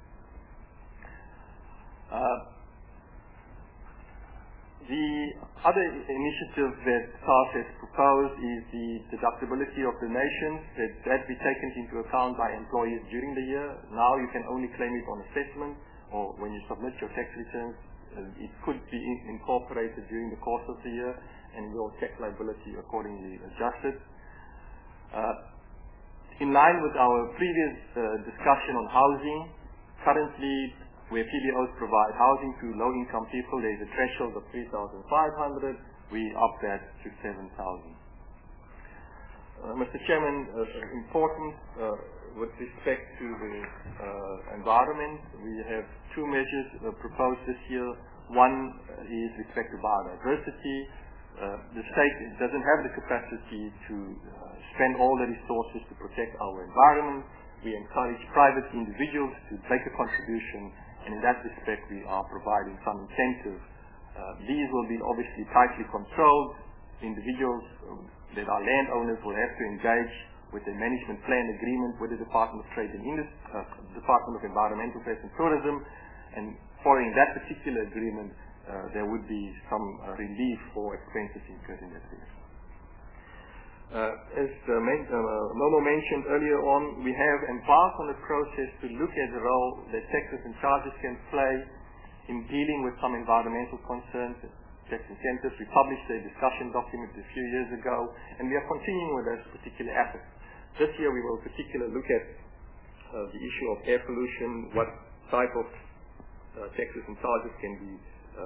Uh, The other initiative that S A R S has proposed is the deductibility of donations, that that be taken into account by employees during the year. Now you can only claim it on assessment or when you submit your tax returns. Uh, it could be in incorporated during the course of the year and your tax liability accordingly adjusted. Uh, in line with our previous uh, discussion on housing, currently where P B Os provide housing to low-income people, there is a threshold of three thousand five hundred. We up that to seven thousand. Uh, Mister Chairman, uh, important uh, with respect to the uh, environment, we have two measures uh, proposed this year. One uh, is respect to biodiversity. Uh, the state doesn't have the capacity to uh, spend all the resources to protect our environment. We encourage private individuals to make a contribution, and in that respect we are providing some incentives. Uh, these will be obviously tightly controlled. Individuals uh, that are landowners will have to engage with a management plan agreement with the Department of Trade and Industry, uh, Department of Environmental Affairs and Tourism, and following that particular agreement uh, there would be some uh, relief for expenses incurred in that case. Uh, as uh, men- uh, Momo mentioned earlier on, we have embarked on a process to look at the role that taxes and charges can play in dealing with some environmental concerns, tax incentives. We published a discussion document a few years ago, and we are continuing with those particular efforts. This year we will particularly look at uh, the issue of air pollution, what type of uh, taxes and charges can be uh,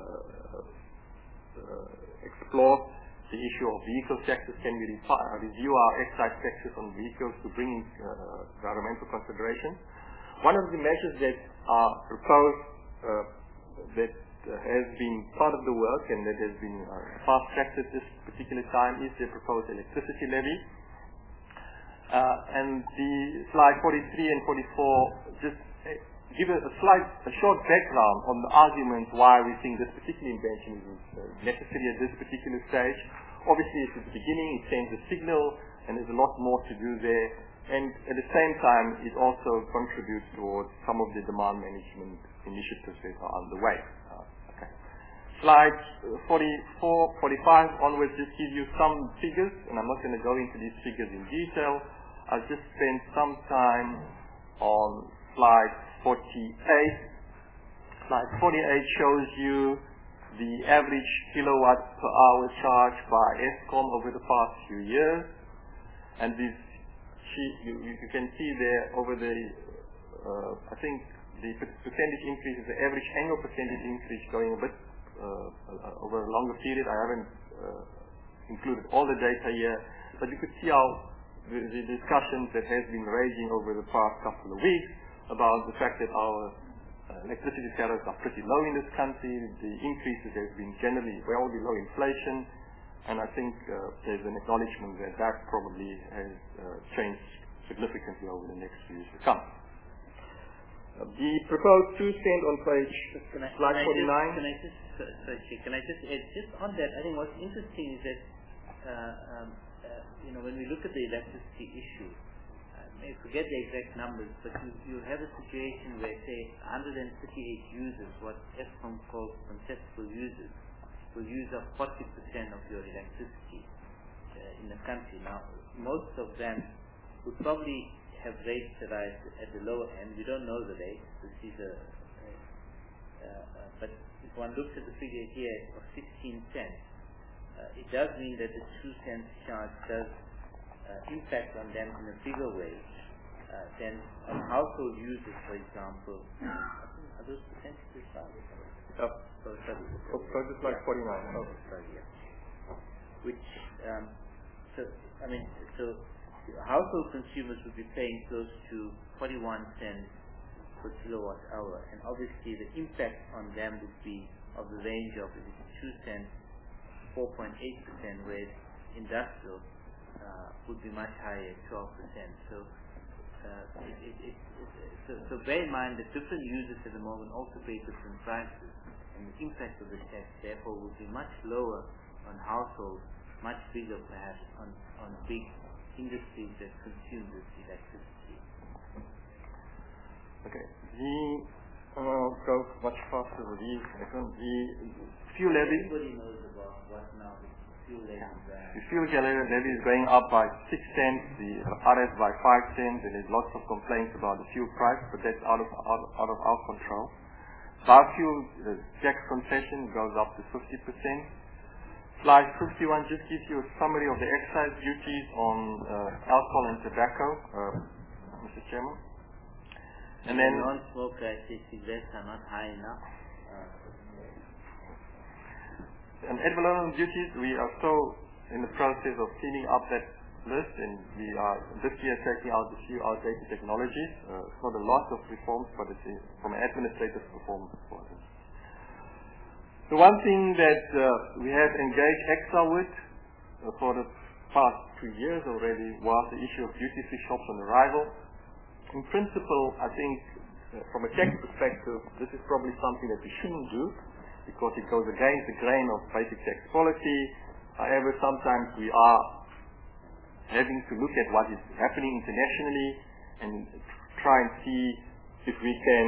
uh, explored. The issue of vehicle taxes, can we refi- review our excise taxes on vehicles to bring in uh, environmental considerations. One of the measures that are proposed uh, that uh, has been part of the work and that has been uh, fast-tracked at this particular time is the proposed electricity levy. Uh, and the slide forty-three and forty-four just uh, give a, a slight, a short background on the argument why we think this particular invention is uh, necessary at this particular stage. Obviously, it's at the beginning, it sends a signal, and there's a lot more to do there. And at the same time, it also contributes towards some of the demand management initiatives that are underway. Uh, okay. Slides forty-four, forty-five onwards just give you some figures, and I'm not going to go into these figures in detail. I'll just spend some time on slide forty-eight. Slide forty-eight shows you the average kilowatt per hour charged by Eskom over the past few years. And this sheet, you, you can see there over the, uh, I think the percentage increase is the average annual percentage increase going a bit uh, over a longer period. I haven't uh, included all the data here, but you could see how the, the discussions that has been raging over the past couple of weeks about the fact that our uh, electricity tariffs are pretty low in this country. The increases have been generally well below inflation, and I think uh, there's an acknowledgement that that probably has uh, changed significantly over the next few years to come. Uh, the proposed two cent on page can I, slide can forty-nine. I just, can I just, sorry, can I just add, just on that, I think what's interesting is that, uh, um, uh, you know, when we look at the electricity issue, uh, may forget the exact numbers, but you, you have a situation where, say, one hundred thirty-eight users, what Eskom calls contestable users, will use up forty percent of your electricity uh, in the country. Now, most of them would probably have rates that are at the lower end. We don't know the rates. This is a, a, a, a but if one looks at the figure here of sixteen cents, uh, it does mean that the two cents charge does uh, impact on them in a bigger way uh, than on household users, for example. Are those percentages? Yep. So, sorry. Oh, so just like yeah. forty-nine. Oh, sorry, yeah. Which, um, so, I mean, so household consumers would be paying close to forty-one cents per kilowatt hour, and obviously the impact on them would be of the range of if it's two cents, four point eight percent, whereas industrial uh, would be much higher, twelve percent. So, uh, it, it, it, it, so, so bear in mind that different users at the moment also pay different prices, and the impact of the tax therefore would be much lower on households, much bigger perhaps on, on big industries that consume this electricity. Okay. The uh, go much faster with these. The fuel levy. Everybody knows about what now the fuel levy is. The fuel levy is going up by six cents. The R S by five cents. And there's lots of complaints about the fuel price, but that's out of out, out of our control. Biofuel uh, tax concession goes up to fifty percent. Slide fifty-one just gives you a summary of the excise duties on uh, alcohol and tobacco, uh, Mister Chairman. And then non-smoker cigarettes are not high enough. Uh, and ad valorem duties, we are still in the process of cleaning up that list, and we are this year taking out a few outdated technologies. Uh, it's not a lot of reforms, but it's a, from an administrative performance point of view. The one thing that uh, we have engaged Exsa with uh, for the past two years already was the issue of duty-free shops on arrival. In principle, I think uh, from a tax perspective, this is probably something that we shouldn't do because it goes against the grain of basic tax policy. However, sometimes we are having to look at what is happening internationally and try and see if we can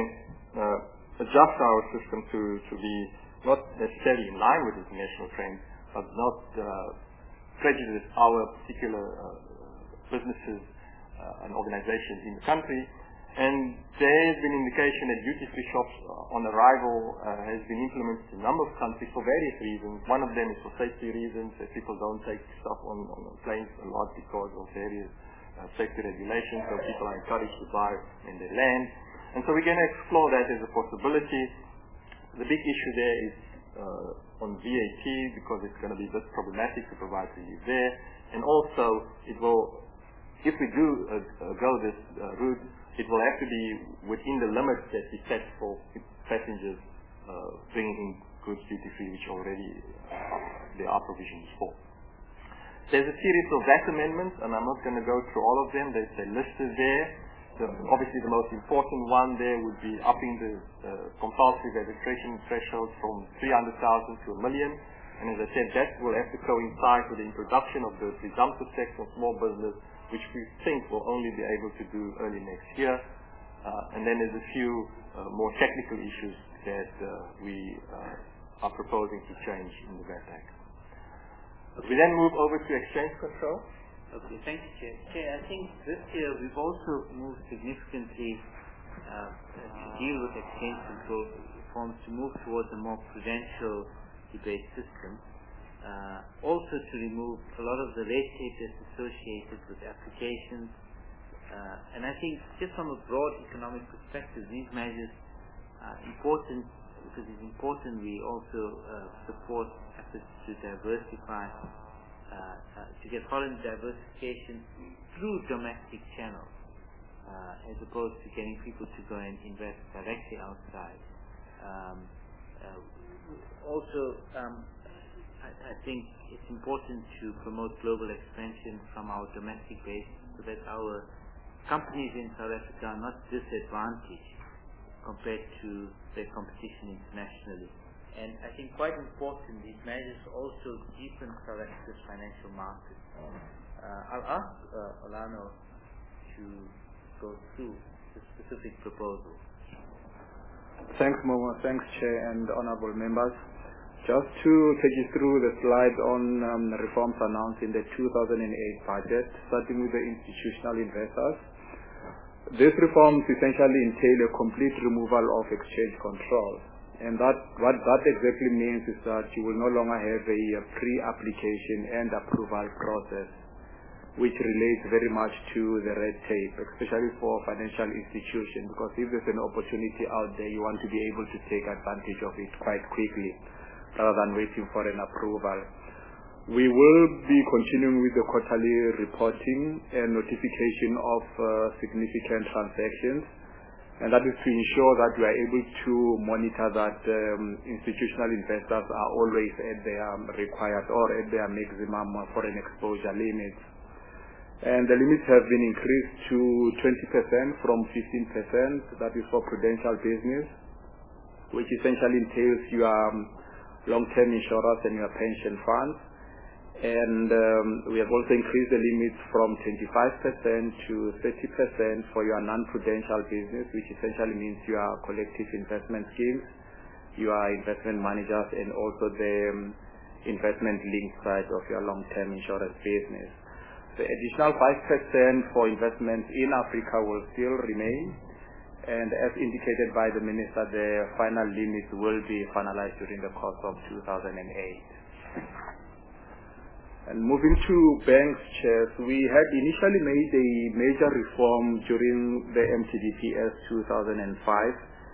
uh, adjust our system to, to be not necessarily in line with international trends, but not uh, prejudice our particular uh, businesses uh, and organizations in the country. And there has been indication that duty-free shops uh, on arrival uh, has been implemented in a number of countries for various reasons. One of them is for safety reasons, that people don't take stuff on, on planes a lot because of various uh, safety regulations, so people are encouraged to buy in their land. And so we're going to explore that as a possibility. The big issue there is uh, on V A T because it's going to be a bit problematic to provide relief there. And also, it will, if we do uh, uh, go this uh, route, it will have to be within the limits that we set for passengers uh, bringing in goods duty free, which already uh, there are provisions for. There's a series of V A T amendments, and I'm not going to go through all of them. They're, they're listed there. The, obviously, the most important one there would be upping the uh, compulsory registration threshold from three hundred thousand to a million. And as I said, that will have to coincide with the introduction of the presumptive tax on small business, which we think will only be able to do early next year. Uh, and then there's a few uh, more technical issues that uh, we uh, are proposing to change in the V A T Act. We then move over to exchange control. Okay, thank you, Chair. Chair, I think this year we've also moved significantly uh, to deal with exchange control reforms to move towards a more prudential debate system. Uh, also to remove a lot of the red tape that's associated with applications. Uh, and I think just from a broad economic perspective, these measures are important because it's important we also uh, support efforts to diversify, uh, uh, to get foreign diversification through domestic channels, uh, as opposed to getting people to go and invest directly outside. Um, uh, also, um, I, I think it's important to promote global expansion from our domestic base so that our companies in South Africa are not disadvantaged compared to their competition internationally. And I think quite important, these measures also deepen South Africa's financial markets. Uh, I'll ask uh, Olano to goes through the specific proposals. Thanks, Momo. Thanks, Chair and honorable members. Just to take you through the slide on um, the reforms announced in the two thousand eight budget, starting with the institutional investors. These reforms essentially entail a complete removal of exchange control. And that what that exactly means is that you will no longer have a, a pre-application and approval process, which relates very much to the red tape, especially for financial institutions, because if there's an opportunity out there, you want to be able to take advantage of it quite quickly, rather than waiting for an approval. We will be continuing with the quarterly reporting and notification of uh, significant transactions, and that is to ensure that we are able to monitor that um, institutional investors are always at their required or at their maximum foreign exposure limits. And the limits have been increased to twenty percent from fifteen percent, that is for prudential business, which essentially entails your um, long-term insurance and your pension funds. And um, we have also increased the limits from twenty-five percent to thirty percent for your non-prudential business, which essentially means your collective investment schemes, your investment managers, and also the um, investment-linked side of your long-term insurance business. The additional five percent for investments in Africa will still remain, and as indicated by the Minister, the final limits will be finalized during the course of two thousand eight. And moving to banks, Chairs, we had initially made a major reform during the M T D P S two thousand five.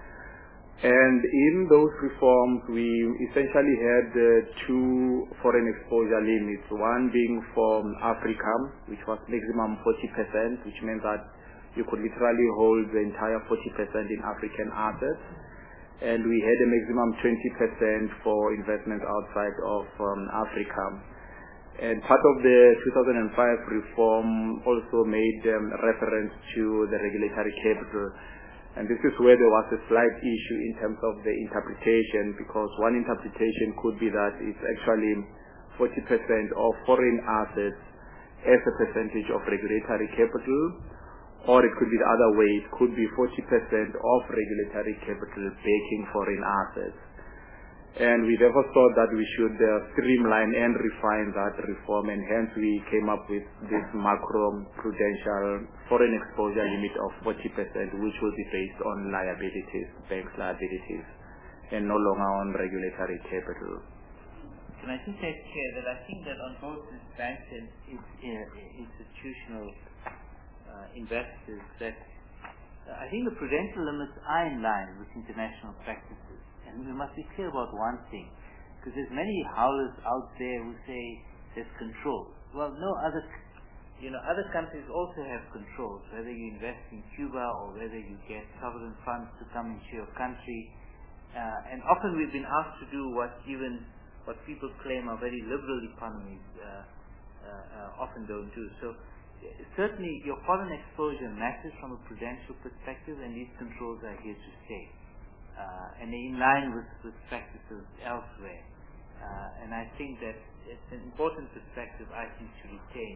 And in those reforms, we essentially had uh, two foreign exposure limits, one being for Africa, which was maximum forty percent, which meant that you could literally hold the entire forty percent in African assets. And we had a maximum twenty percent for investments outside of um, Africa. And part of the two thousand five reform also made um, reference to the regulatory capital. And this is where there was a slight issue in terms of the interpretation, because one interpretation could be that it's actually forty percent of foreign assets as a percentage of regulatory capital, or it could be the other way. It could be forty percent of regulatory capital backing foreign assets. And we therefore thought that we should uh, streamline and refine that reform, and hence we came up with this macro-prudential foreign exposure limit of forty percent, which will be based on liabilities, banks' liabilities, and no longer on regulatory capital. Can I just say, Chair, that I think that on both the banks and uh, institutional uh, investors, that uh, I think the prudential limits are in line with international practices. And we must be clear about one thing, because there's many howlers out there who say there's control. Well, no other, you know, other countries also have controls, whether you invest in Cuba or whether you get sovereign funds to come into your country. Uh, and often we've been asked to do what even what people claim are very liberal economies uh, uh, uh, often don't do. So certainly your foreign exposure matters from a prudential perspective, and these controls are here to stay. Uh, and in line with, with practices elsewhere. Uh, and I think that it's an important perspective, I think, to retain.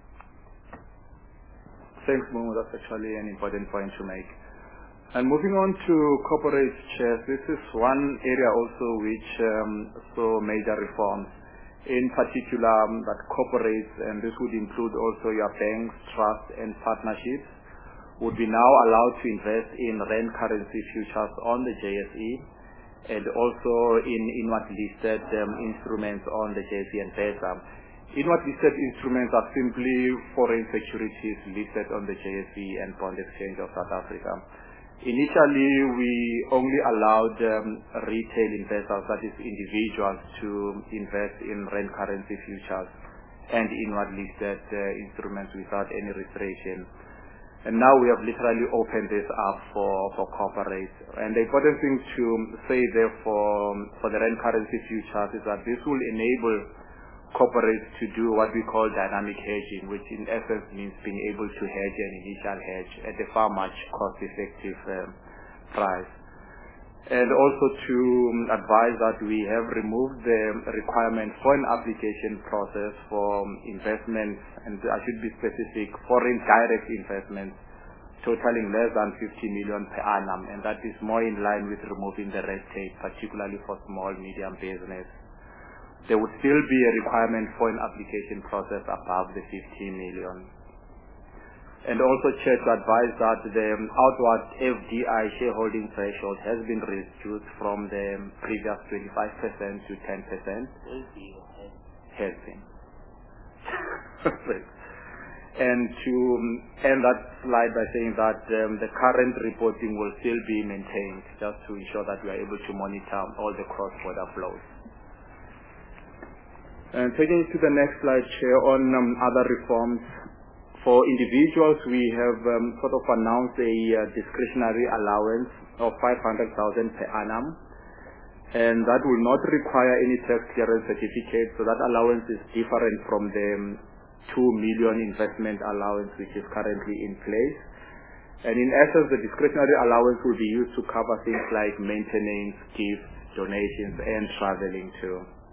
Thanks, Momo. That's actually an important point to make. And moving on to corporate shares, this is one area also which um, saw major reforms. In particular, um, that corporates, and this would include also your banks, trusts, and partnerships, would be now allowed to invest in rand currency futures on the J S E, and also in inward listed um, instruments on the J S E and PESA. Inward listed instruments are simply foreign securities listed on the J S E and Bond Exchange of South Africa. Initially, we only allowed um, retail investors, that is individuals, to invest in rand currency futures and inward listed uh, instruments without any restriction. And now we have literally opened this up for, for corporates. And the important thing to say there for, for the rand currency futures is that this will enable corporates to do what we call dynamic hedging, which in essence means being able to hedge an initial hedge at a far much cost-effective um, price. And also to advise that we have removed the requirement for an application process for investments, and I should be specific, foreign direct investments totaling less than fifty million per annum, and that is more in line with removing the red tape, particularly for small, medium business. There would still be a requirement for an application process above the fifty million. And also, Chair, to advise that the outward F D I shareholding threshold has been reduced from the previous twenty-five percent to ten percent. Has been. And to end that slide by saying that um, the current reporting will still be maintained, just to ensure that we are able to monitor all the cross-border flows. And taking to the next slide, Chair, on um, other reforms. For individuals, we have um, sort of announced a uh, discretionary allowance of five hundred thousand per annum, and that will not require any tax clearance certificate. So that allowance is different from the um, two million investment allowance which is currently in place. And in essence, the discretionary allowance will be used to cover things like maintenance, gifts, donations, and traveling too.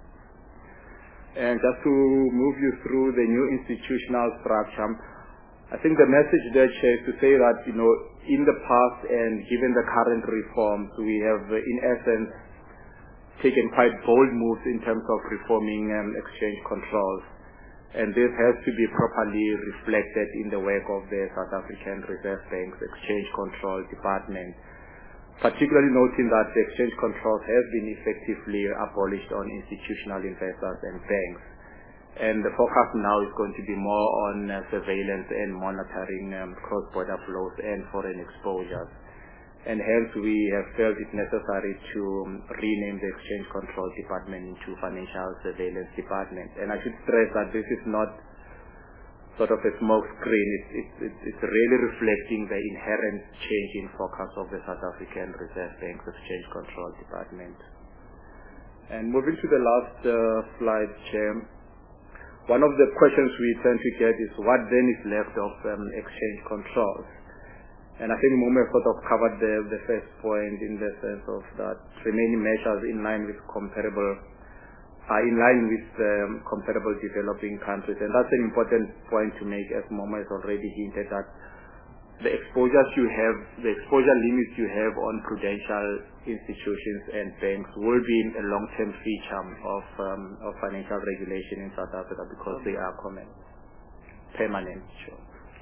And just to move you through the new institutional structure, I think the message there, Chair, is to say that, you know, in the past and given the current reforms, we have, uh, in essence, taken quite bold moves in terms of reforming um, exchange controls. And this has to be properly reflected in the work of the South African Reserve Bank's Exchange Control Department, particularly noting that the exchange controls have been effectively abolished on institutional investors and banks. And the focus now is going to be more on uh, surveillance and monitoring um, cross-border flows and foreign exposures. And hence we have felt it necessary to um, rename the Exchange Control Department into Financial Surveillance Department. And I should stress that this is not sort of a smoke screen. It's, it's, it's really reflecting the inherent change in focus of the South African Reserve Bank's Exchange Control Department. And moving to the last uh, slide, Chair. One of the questions we tend to get is what then is left of um, exchange controls. And I think Momo sort of covered the, the first point in the sense of that remaining measures in line with comparable, are in line with um, comparable developing countries. And that's an important point to make, as Momo has already hinted at. The exposures you have, the exposure limits you have on prudential institutions and banks will be a long-term feature of um, of financial regulation in South Africa because they are common, permanent. Sure.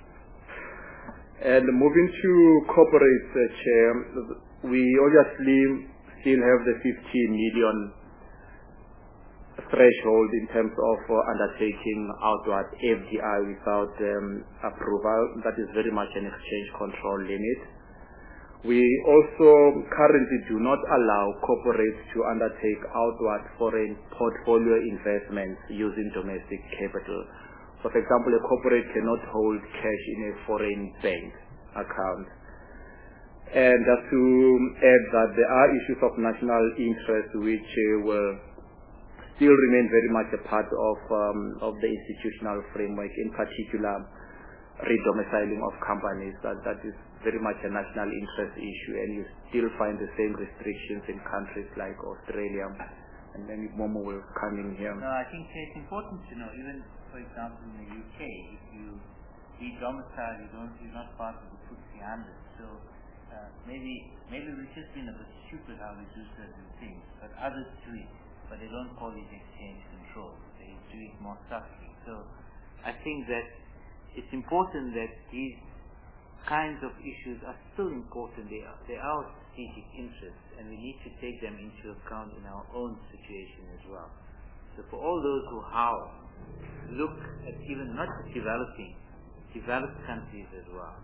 And moving to corporates, uh, Chair, we obviously still have the fifteen million threshold in terms of uh, undertaking outward F D I without um, approval. That is very much an exchange control limit. We also currently do not allow corporates to undertake outward foreign portfolio investments using domestic capital. So, for example, a corporate cannot hold cash in a foreign bank account. And just to add that there are issues of national interest which uh, will still remain very much a part of um, of the institutional framework, in particular redomiciling of companies. That that is very much a national interest issue, and you still find the same restrictions in countries like Australia. And then Momo will come in here. No, I think it's important to know, even for example in the U K, if you redomicile, you don't, you're not part of the F T S E one hundred. So uh, maybe maybe we've just been a bit stupid how we do certain things, but others do it. But they don't call it exchange control. They do it more subtly. So I think that it's important that these kinds of issues are still important. They are, they are of strategic interest, and we need to take them into account in our own situation as well. So for all those who how look at even not just developing, developed countries as well.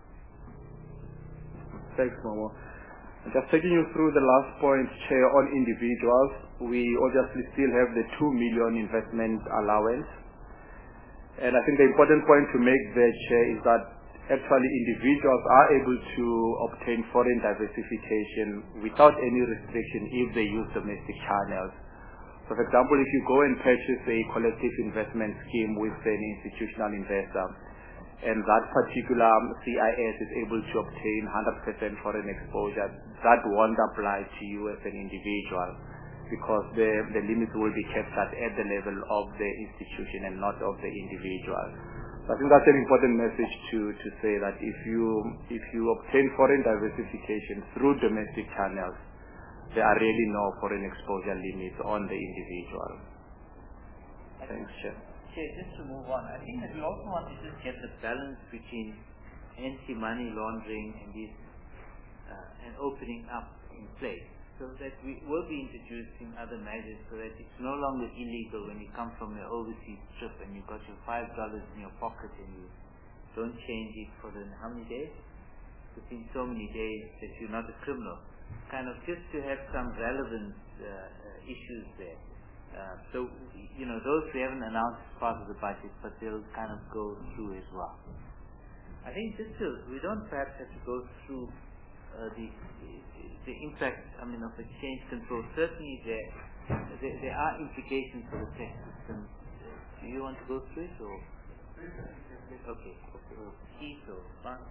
Thanks, Momo. Just taking you through the last point, Chair, on individuals, we obviously still have the two million investment allowance. And I think the important point to make there, Chair, is that actually individuals are able to obtain foreign diversification without any restriction if they use domestic channels. So, for example, if you go and purchase a collective investment scheme with an institutional investor, and that particular C I S is able to obtain one hundred percent foreign exposure, that won't apply to you as an individual because the, the limits will be kept at, at the level of the institution and not of the individual. I think that's an important message to, to say that if you if you obtain foreign diversification through domestic channels, there are really no foreign exposure limits on the individual. Thanks, Chair. Chair, just to move on, I think that we also want to just get the balance between anti-money laundering and these uh, and opening up in place, so that we will be introducing other measures so that it's no longer illegal when you come from an overseas trip and you've got your five dollars in your pocket and you don't change it for the how many days? Within so many days that you're not a criminal. Kind of just to have some relevant uh, uh, issues there. Uh, so, you know, those we haven't announced as part of the budget, but they'll kind of go through as well. I think just to, we don't perhaps have to go through uh, the, the impact, I mean, of exchange control. Certainly there, there, there are implications for the tax system. Do you want to go through it or? Okay, okay. Keith or Mark?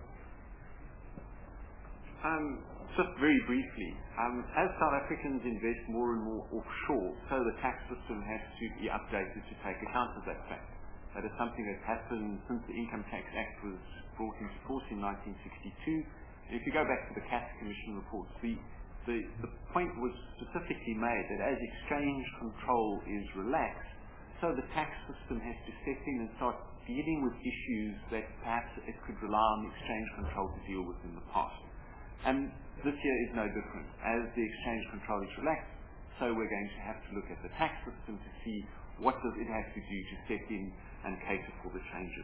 Um, just very briefly, um, as South Africans invest more and more offshore, so the tax system has to be updated to take account of that fact. That is something that's happened since the Income Tax Act was brought into force in nineteen sixty-two. And if you go back to the Cass Commission reports, the, the, the point was specifically made that as exchange control is relaxed, so the tax system has to step in and start dealing with issues that perhaps it could rely on exchange control to deal with in the past. And this year is no different. As the exchange control is relaxed, so we're going to have to look at the tax system to see what does it have to do to step in and cater for the changes.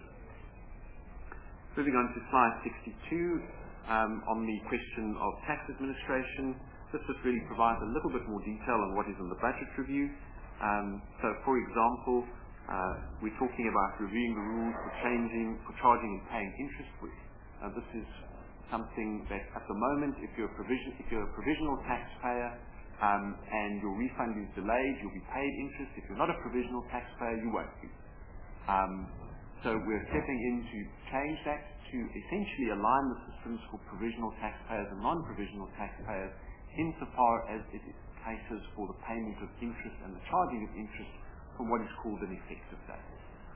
Moving on to slide sixty-two, um, on the question of tax administration, this just really provides a little bit more detail on what is in the budget review. Um, so, for example, uh, we're talking about reviewing the rules for changing, for charging and paying interest. Uh, this is something that at the moment, if you're a, provision, if you're a provisional taxpayer um, and your refund is delayed, you'll be paid interest. If you're not a provisional taxpayer, you won't be. Um, so we're stepping in to change that to essentially align the systems for provisional taxpayers and non-provisional taxpayers insofar as it caters for the payment of interest and the charging of interest from what is called an effective date.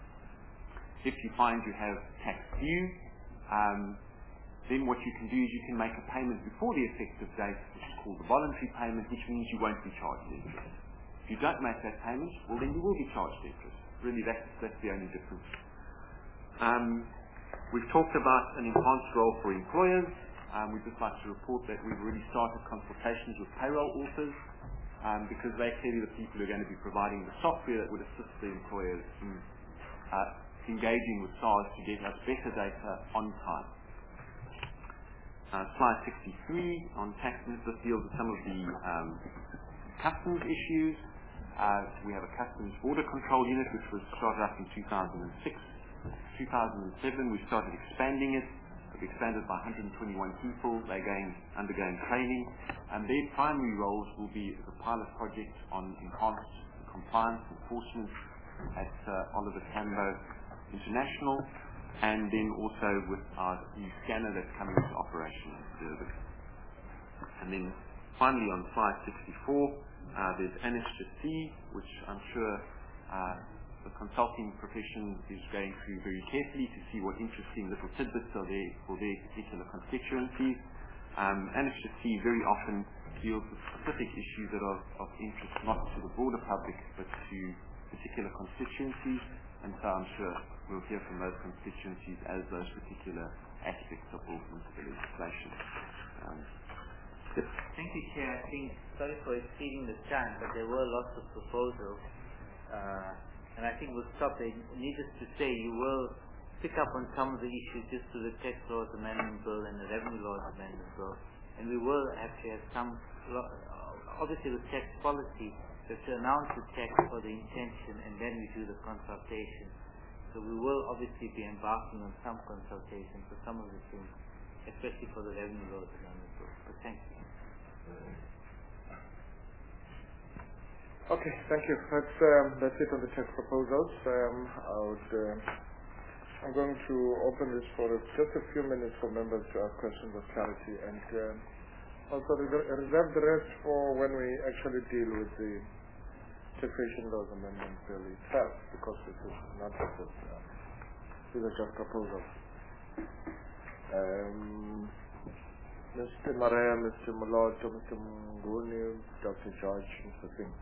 If you find you have tax due, um, then what you can do is you can make a payment before the effective date, which is called the voluntary payment, which means you won't be charged interest. If you don't make that payment, well then you will be charged interest. Really, that's, that's the only difference. Um, we've talked about an enhanced role for employers. Um, we'd just like to report that we've already started consultations with payroll authors um, because they're clearly the people who are going to be providing the software that would assist the employers in uh, engaging with SARS to get us better data on time. Uh, slide sixty-three on tax minister deals with some of the um, customs issues. Uh, we have a customs border control unit which was started up in two thousand six. two thousand seven we started expanding it. We've expanded by one hundred twenty-one people. They're going, undergoing training, and their primary roles will be as a pilot project on enhanced compliance enforcement at uh, Oliver Tambo International, and then also with our new scanner that's coming into operation in Durban. And then finally on slide sixty-four, uh, there's N S G C, which I'm sure uh, the consulting profession is going through very carefully to see what interesting little tidbits are there for their particular constituencies. Um, N S G C very often deals with specific issues that are of interest not to the broader public but to particular constituencies, and so I'm sure we'll hear from those constituencies as those particular aspects are brought into the legislation. Um, yes. Thank you, Chair. I think, sorry for exceeding the time, but there were lots of proposals, uh, and I think we'll stop there. Needless to say, you will pick up on some of the issues just to the Tax Laws Amendment Bill and the Revenue Laws Amendment Bill, and we will actually have some, obviously with tax policy, we have to announce the tax for the intention and then we do the consultation. So we will obviously be embarking on some consultation for some of the things, especially for the Revenue Laws Amendment Bill. But thank you. Okay, thank you. That's um, that's it on the tax proposals. Um, I would, uh, I'm going to open this for just a few minutes for members to ask questions of clarity, and um, also reserve the rest for when we actually deal with the Taxation Laws Amendment Bill itself, because this is not just a uh, These are just proposals. Um, Mister Maria, Mister Moloto, Mister Mnguni, Doctor George, Mister Singh.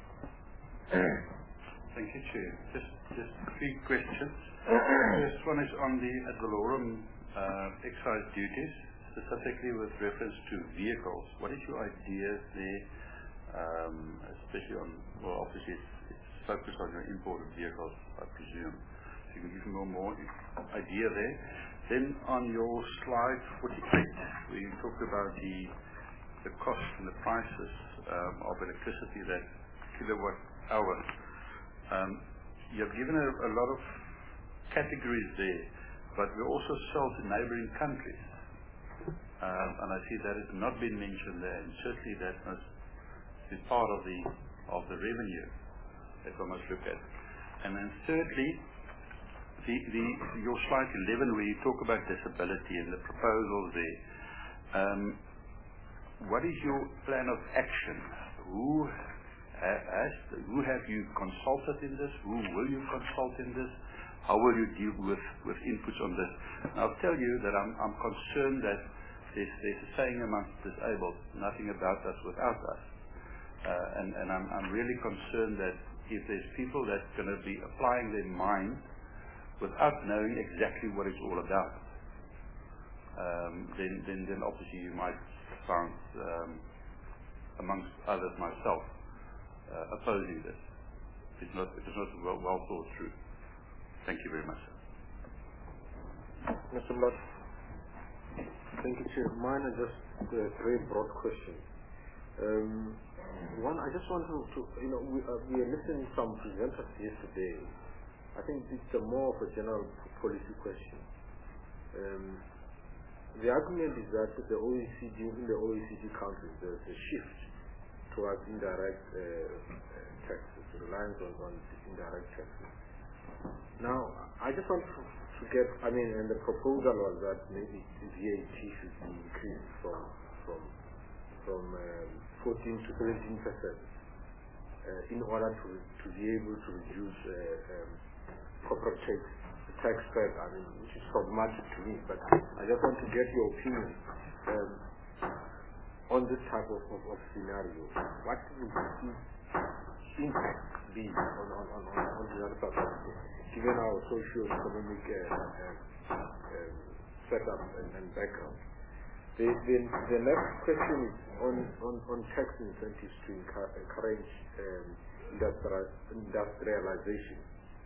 Thank you, Chair. Just, just three questions. First one is on the ad valorem uh, excise duties, specifically with reference to vehicles. What is your ideas there, um, especially on, well, obviously it's, it's focused on your imported vehicles, I presume. So you can give me more, more idea there. Then on your slide forty-eight, where you talk about the the cost and the prices um, of electricity, that kilowatt hour. Um, you have given a, a lot of categories there, but we also sell to neighboring countries. Um, and I see that has not been mentioned there, and certainly that must be part of the of the revenue that one must look at. And then thirdly, the, the your slide eleven, where you talk about disability and the proposals there. Um, what is your plan of action? Who ha- has, who have you consulted in this? Who will you consult in this? How will you deal with, with inputs on this? And I'll tell you that I'm, I'm concerned that there's, there's a saying amongst disabled, nothing about us without us. Uh, and and I'm, I'm really concerned that if there's people that are going to be applying their mind without knowing exactly what it's all about, um, then, then, then obviously you might find, um, amongst others myself, uh, opposing this. It's not, it's not well, well thought through. Thank you very much, sir. Mister Lott. Thank you, Chair. Mine are just uh, three broad questions. Um, one, I just want to, to you know, we, uh, we are listening to some presenters yesterday. I think it's a more of a general policy question. Um, the argument is that the O E C D, in the O E C D countries, there's a shift towards indirect uh, taxes, reliance on, on indirect taxes. Now, I just want to, to get, I mean, and the proposal was that maybe V A T should be increased from from from um, fourteen to seventeen percent uh, in order to to be able to reduce uh, um, corporate tax tax rate. I mean, which is problematic to me, but I just want to get your opinion um, on this type of, of, of scenario. What would the impact be on on on on, on the other South Africa, given our socio-economic uh, uh, um, setup and, and background? The, the, the next question is on, on, on tax incentives to encourage um, industrial, industrialization.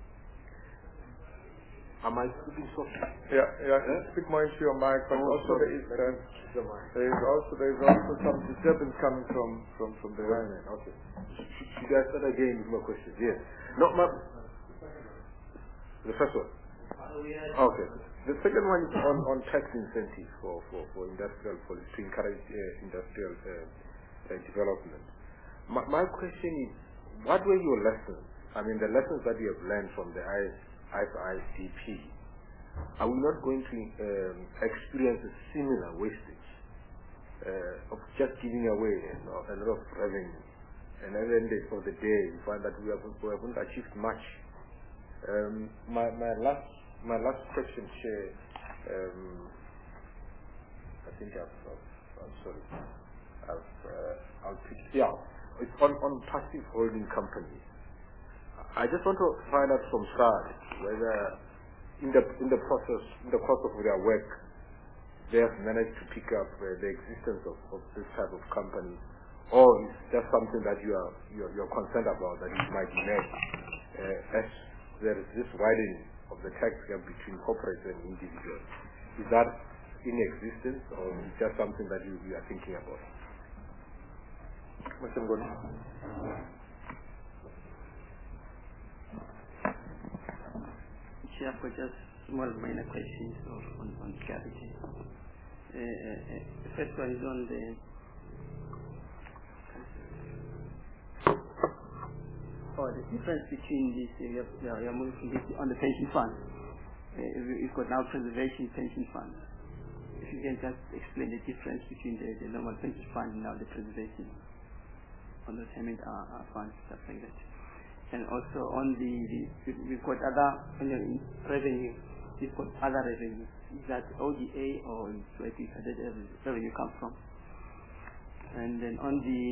Am I speaking softly? Yeah, yeah. Huh? Speak more into your mic, but oh, also sorry. there is uh, the there is also there is also some disturbance coming from from from behind. Right, okay. Should I start again with my questions? Yes. No, my, the first one. Okay. The second one is on, on tax incentives for, for, for industrial policy to encourage uh, industrial uh, uh, development. My, my question is, what were your lessons? I mean, the lessons that you have learned from the I F I D P. Are we not going to um, experience a similar wastage uh, of just giving away you know, a lot of revenue? And at the end of the day, we find that we haven't, we haven't achieved much. Um, my, my last my last question, Chair, um, I think I've, I've I'm sorry, I've uh, I'll pick yeah, it's on, on passive holding companies. I just want to find out from S A R D whether in the in the process in the course of their work they have managed to pick up uh, the existence of, of this type of company, or is just something that you are you're, you're concerned about that it might emerge uh, as there is this widening of the tax gap between corporates and individuals. Is that in existence, or is it just something that you, you are thinking about? Mister Mnguni. Chair, I've got just small minor questions on, on clarity. Uh, uh, uh, the first one is on the oh, the difference between this, uh, you're, you're moving this on the pension fund. Uh, we've got now preservation pension fund. If you can just explain the difference between the, the normal pension fund and now the preservation on the retirement uh, uh, fund, stuff like that. And also on the, the we've got other on the revenue, you've got other revenues. Is that O D A or where the revenue comes from? And then on the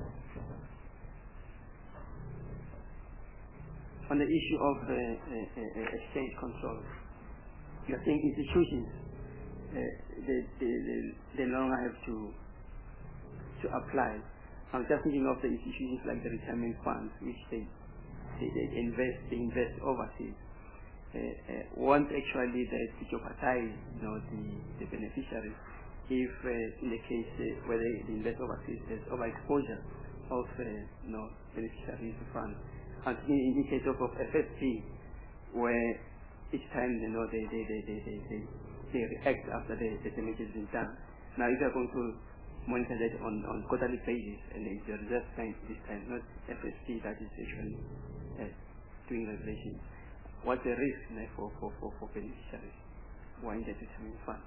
on the issue of uh, uh, uh, exchange control, you're saying institutions uh, they, they, they, they no longer have to to apply. I'm just thinking of the institutions like the retirement funds, which they they, they invest they invest overseas. Uh, uh, won't actually that jeopardize, you know, the, the beneficiaries if, uh, in the case uh, where they invest overseas, there's overexposure of, uh, you know, beneficiaries funds. And in, in the case of, of F S P, where each time, you know, they they they they they, they, they react after the, the damage has been done. Now, if you're going to monitor that on on quarterly basis, and it's the reserve bank this time, not F S P that is actually uh, doing regulations. What's the risk you know, for, for, for, for beneficiaries who are in the retirement fund?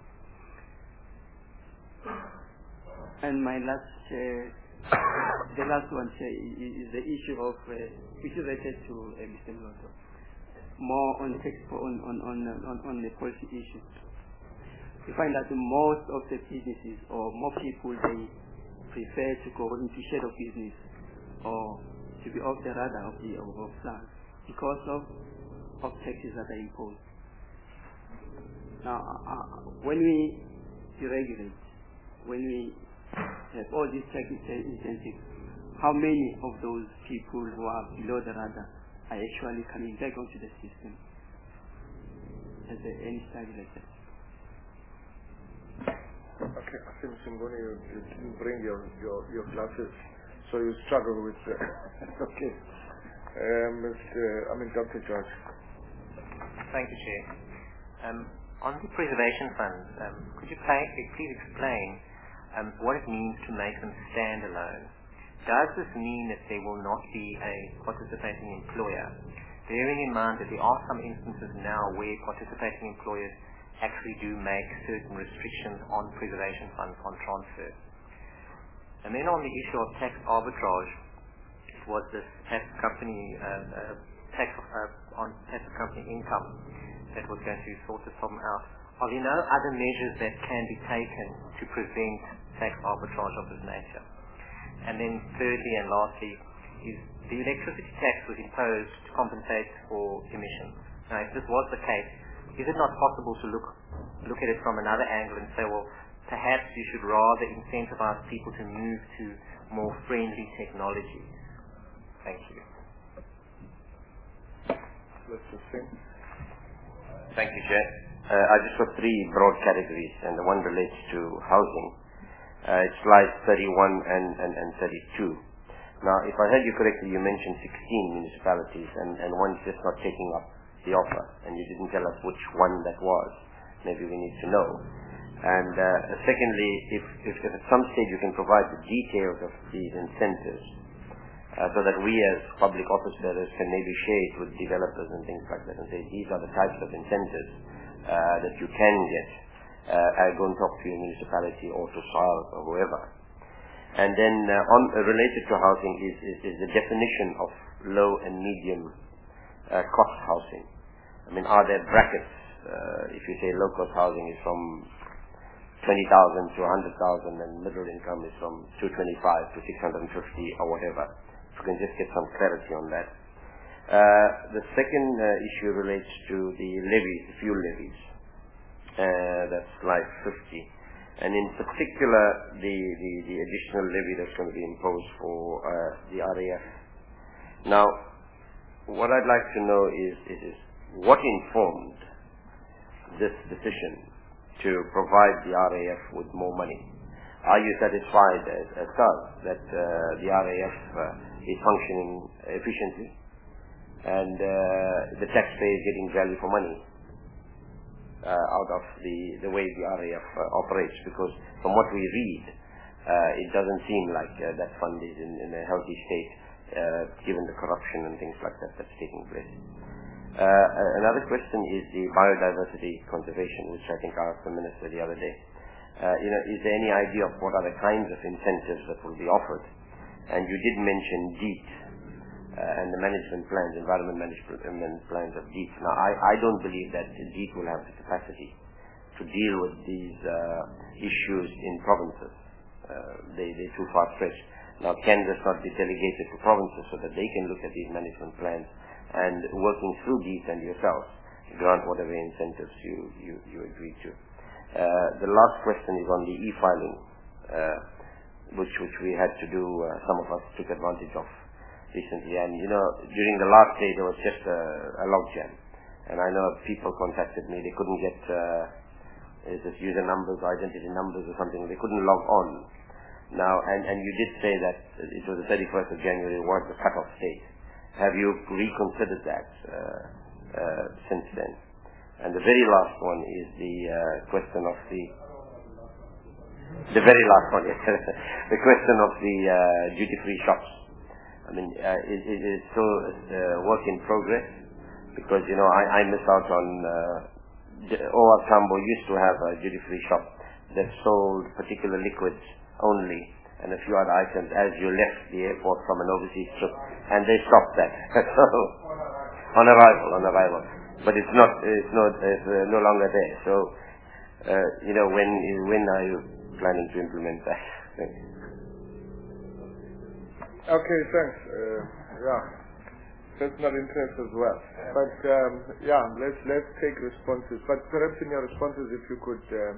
And my last, uh, the last one uh, is, is the issue of, uh, which is related to uh, Mister Mloto, more on text on, on, on, on, on the policy issue. We find that most of the businesses or more people, they prefer to go into shadow business or to be off the radar of the of, of plans because of of taxes that are imposed. Now, uh, when we deregulate, when we have all these tax incentives, how many of those people who are below the radar are actually coming back onto the system? Has there any study like that? Okay, I think Simboni, you, you didn't bring your, your, your glasses, so you struggle with. Uh, okay, uh, Mister I mean Doctor George. Thank you, Chair. Um, on the preservation funds, um, could you play, please explain um, what it means to make them stand alone? Does this mean that there will not be a participating employer? Bearing in mind that there are some instances now where participating employers actually do make certain restrictions on preservation funds on transfer. And then on the issue of tax arbitrage, it was this tax company uh, uh, tax uh, on tax company income that was going to sort this problem out. Are there no other measures that can be taken to prevent tax arbitrage of this nature? And then thirdly and lastly, is the electricity tax was imposed to compensate for emissions. Now, if this was the case, is it not possible to look look at it from another angle and say, well, perhaps you should rather incentivize people to move to more friendly technologies? Thank you. Thank you, Chair. Uh, I just got three broad categories, and the one relates to housing. Uh, it's slides thirty-one and, and, and thirty-two. Now, if I heard you correctly, you mentioned sixteen municipalities, and, and one's just not taking up the offer, and you didn't tell us which one that was. Maybe we need to know. And uh, secondly, if, if, if at some stage you can provide the details of these incentives, Uh, so that we as public office bearers can maybe share it with developers and things like that and say these are the types of incentives uh, that you can get. Uh, I go and talk to your municipality or to S A R or whoever. And then uh, on uh, related to housing is, is, is the definition of low and medium uh, cost housing. I mean, are there brackets? Uh, if you say low cost housing is from twenty thousand to one hundred thousand and middle income is from two hundred twenty-five to six hundred fifty or whatever. If we can just get some clarity on that. Uh, the second uh, issue relates to the levies, the fuel levies. Uh, that's slide fifty. And in particular, the, the, the additional levy that's going to be imposed for uh, the R A F. Now, what I'd like to know is, is, is what informed this decision to provide the R A F with more money? Are you satisfied as, as S A R that uh, the R A F uh, is functioning efficiently and uh, the taxpayer is getting value for money uh, out of the, the way the R A F uh, operates? Because from what we read, uh, it doesn't seem like uh, that fund is in, in a healthy state uh, given the corruption and things like that that's taking place. Uh, another question is the biodiversity conservation, which I think I asked the Minister the other day. Uh, you know, is there any idea of what are the kinds of incentives that will be offered? And you did mention DEET. uh, and the management plans, environment management plans of DEET. Now, I, I don't believe that DEET will have the capacity to deal with these uh, issues in provinces. Uh, they, they're too far-stretched. Now, can this not be delegated to provinces so that they can look at these management plans and working through DEET and yourselves, grant whatever incentives you, you, you agree to. Uh, the last question is on the e-filing, uh, which, which we had to do, uh, some of us took advantage of recently. And, you know, during the last day, there was just a, a logjam. And I know people contacted me. They couldn't get uh, is this user numbers, identity numbers or something. They couldn't log on. Now, and, and you did say that it was the thirty-first of January was the cut-off date. Have you reconsidered that uh, uh, since then? And the very last one is the uh, question of the the very last one, yes, the question of the uh, duty-free shops. I mean, uh, it, it is still a work in progress because, you know, I, I miss out on uh, O R Tambo used to have a duty-free shop that sold particular liquids only and a few other items as you left the airport from an overseas trip, and they stopped that. So, on arrival, on arrival. But it's not, it's not, it's uh, no longer there. So, uh, you know, when when are you planning to implement that? Thank you. Okay, thanks. Uh, yeah, personal interest as well. But um, yeah, let's let's take responses. But perhaps in your responses, if you could um,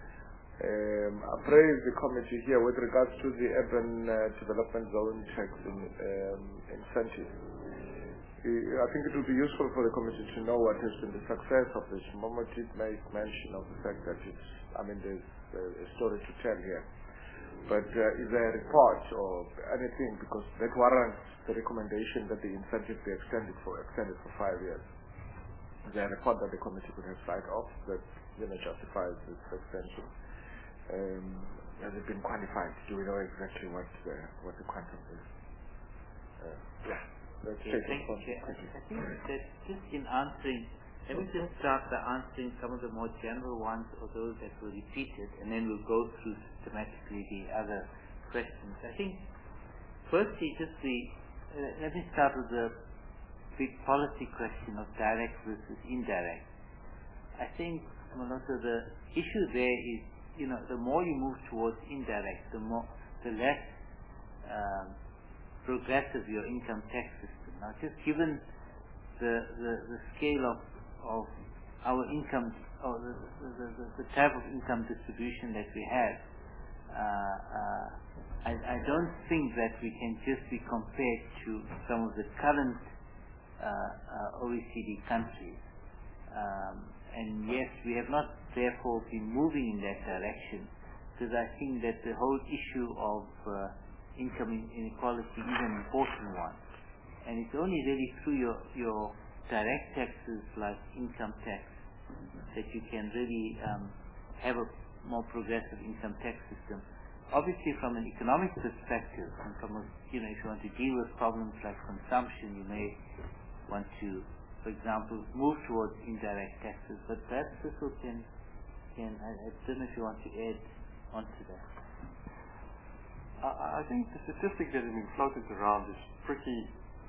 um, appraise the committee here with regards to the urban uh, development zone checks in um, incentives. I think it would be useful for the committee to know what has been the success of this. Momo did make mention of the fact that it's, I mean, there's a story to tell here. But uh, is there a report or anything, because that warrants the recommendation that the incentive be extended for extended for five years? Is there a report that the committee could have signed off that, you know, justifies this extension? Um, has it been quantified? Do we know exactly what the, what the quantum is? Uh, yeah. Okay, thank you, Chair. I think that just in answering, let me just start by answering some of the more general ones or those that were repeated, and then we'll go through systematically the other questions. I think, firstly, just the, uh, let me start with the big policy question of direct versus indirect. I think, Malonto, the issue there is, you know, the more you move towards indirect, the more, the less um, progressive your income tax system. Now, just given the the, the scale of of our income, or the, the, the, the type of income distribution that we have, uh, uh, I, I don't think that we can just be compared to some of the current uh, uh, O E C D countries. Um, and yes, we have not therefore been moving in that direction, because I think that the whole issue of uh, income inequality is an important one, and it's only really through your your direct taxes like income tax that you can really um, have a more progressive income tax system. Obviously, from an economic perspective, and from a, you know, if you want to deal with problems like consumption, you may want to, for example, move towards indirect taxes. But perhaps this can can I, I don't know if you want to add onto that. I think the statistic that has been floated around is pretty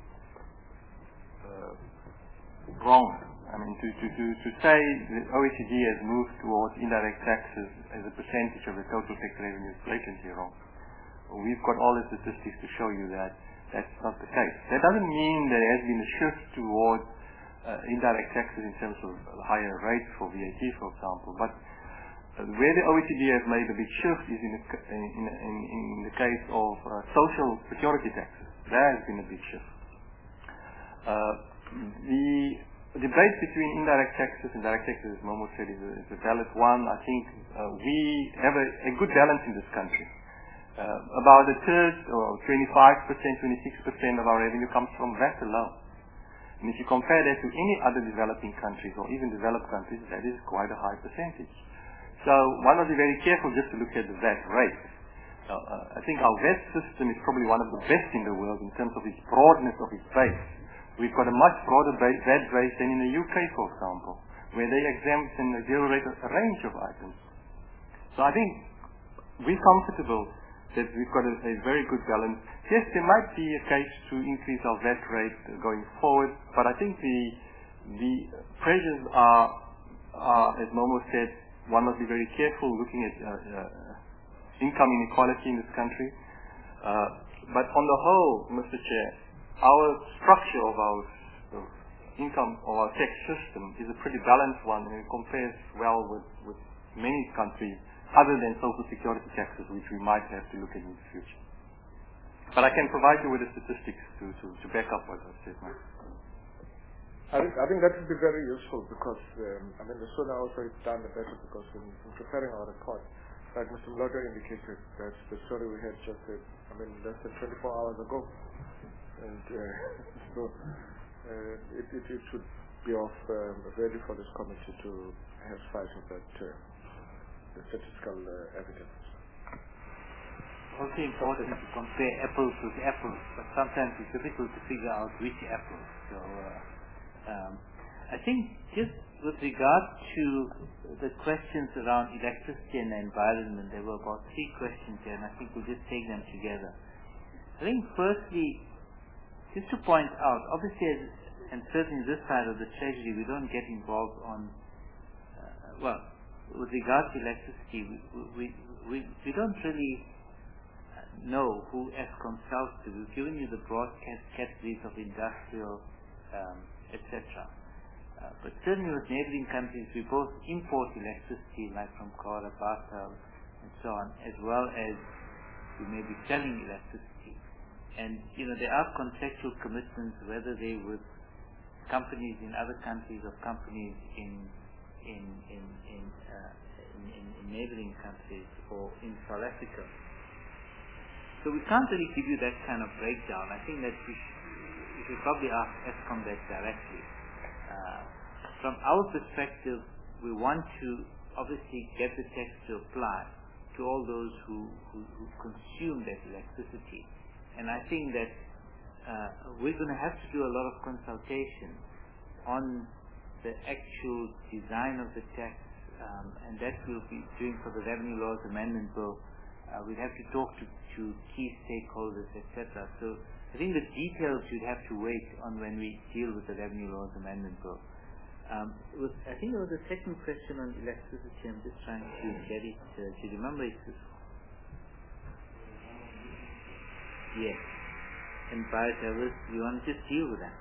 uh, wrong. I mean, to, to, to, to say the O E C D has moved towards indirect taxes as a percentage of the total tax revenue is blatantly wrong. We've got all the statistics to show you that that's not the case. That doesn't mean there has been a shift towards uh, indirect taxes in terms of higher rates for V A T, for example, but Uh, where the O E C D has made a big shift is in, a, in, in, in the case of uh, social security taxes. There has been a big shift. Uh, the debate between indirect taxes and direct taxes, as Momo said, is a, is a valid one. I think uh, we have a, a good balance in this country. Uh, about a third, or twenty-five percent, twenty-six percent of our revenue comes from that alone. And if you compare that to any other developing countries or even developed countries, that is quite a high percentage. So one must be very careful just to look at the V A T rate. Uh, uh, I think our V A T system is probably one of the best in the world in terms of its broadness of its base. We've got a much broader V A T base than in the U K, for example, where they exempt and zero rate a range of items. So I think we're comfortable that we've got a, a very good balance. Yes, there might be a case to increase our V A T rate going forward, but I think the the pressures are, are as Momo said, one must be very careful looking at uh, uh, income inequality in this country. Uh, but on the whole, Mister Chair, our structure of our uh, income or our tax system is a pretty balanced one, and it compares well with, with many countries other than social security taxes, which we might have to look at in the future. But I can provide you with the statistics to, to, to back up what I said, Mike. I think, I think that would be very useful because, um, I mean, the sooner also it's done, the better, because in, in preparing our report, like Mister Mloto indicated, that's the story we had just, uh, I mean, less than twenty-four hours ago. And uh, so uh, it, it, it should be of um, value for this committee to have sight of that, uh, the statistical uh, evidence. Also important to compare apples with apples, but sometimes it's difficult to figure out which apples. So uh, um, I think just with regard to the questions around electricity and the environment, there were about three questions here, and I think we'll just take them together. I think firstly, just to point out, obviously, as, and certainly this side of the Treasury, we don't get involved on, uh, well, with regard to electricity, we, we, we, we don't really know who Eskom sells to. We've given you the broad categories of industrial, um, et cetera. Uh, but certainly with neighboring countries, we both import electricity, like from Kora, Bata, and so on, as well as we may be selling electricity. And, you know, there are contractual commitments, whether they with companies in other countries or companies in in in in, uh, in, in, in neighboring countries or in South Africa. So we can't really give you that kind of breakdown. I think that we should, we should probably ask Eskom that directly. Uh, from our perspective, we want to obviously get the tax to apply to all those who, who, who consume that electricity. And I think that uh, we're going to have to do a lot of consultation on the actual design of the tax, um, and that we'll be doing for the Revenue Laws Amendment Bill. Uh, we'd have to talk to, to key stakeholders, et cetera. So I think the details you'd have to wait on when we deal with the Revenue Laws Amendment Bill. Um, was, I think there was a second question on electricity. I'm just trying to get it. Uh, do you remember it? Yes. And biodiversity, you want to just deal with that?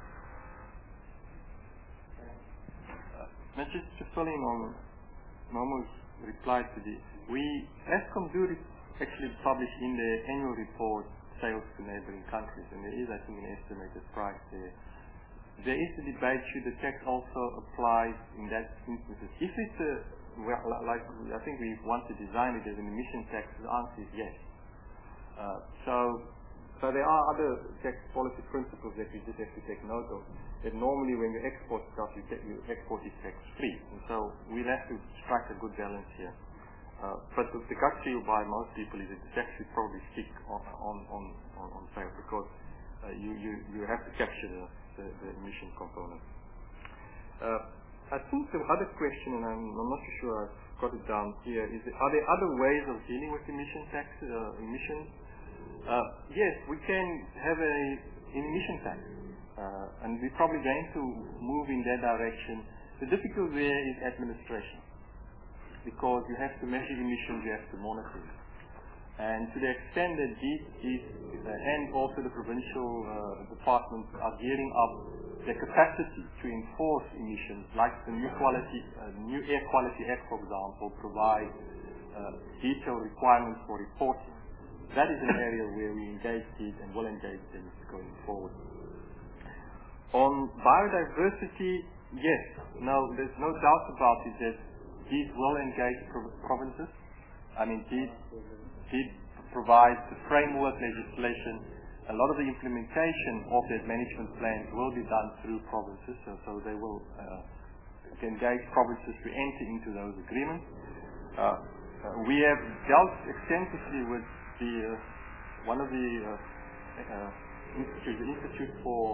Uh, just to fill in on Momo's reply to this, we, Eskom do actually publish in their annual report sales to neighboring countries, and there is, I think, an estimated price there. There is a debate should the tax also apply in that instance. If it's a, well, like I think we want to design it as an emission tax, the answer is yes. Uh, so, so there are other tax policy principles that we just have to take note of. That normally when you export stuff, you, get, you export it tax free, and so we'll have to strike a good balance here. Uh, but the, the gut feel by most people is that the tax should probably stick on on on, on, on sales because uh, you, you you have to capture the, the, the emission component. Uh, I think the other question, and I'm, I'm not so sure I've got it down here, is that are there other ways of dealing with emission tax uh, emissions? Uh, yes, we can have a an emission tax, uh, and we're probably going to move in that direction. The difficulty there is administration, because you have to measure emissions, you have to monitor it. And to the extent that these, these uh, and also the provincial uh, departments are gearing up their capacity to enforce emissions, like the New Quality, uh, New Air Quality Act, for example, provide uh, detailed requirements for reporting. That is an area where we engage it and will engage them going forward. On biodiversity, yes, no, there's no doubt about it that these will engage pro- provinces. I mean, these, these provide the framework legislation. A lot of the implementation of that management plans will be done through provinces, so, so they will uh, engage provinces to enter into those agreements. Uh, uh, we have dealt extensively with the uh, one of the uh, uh, institutes, the Institute for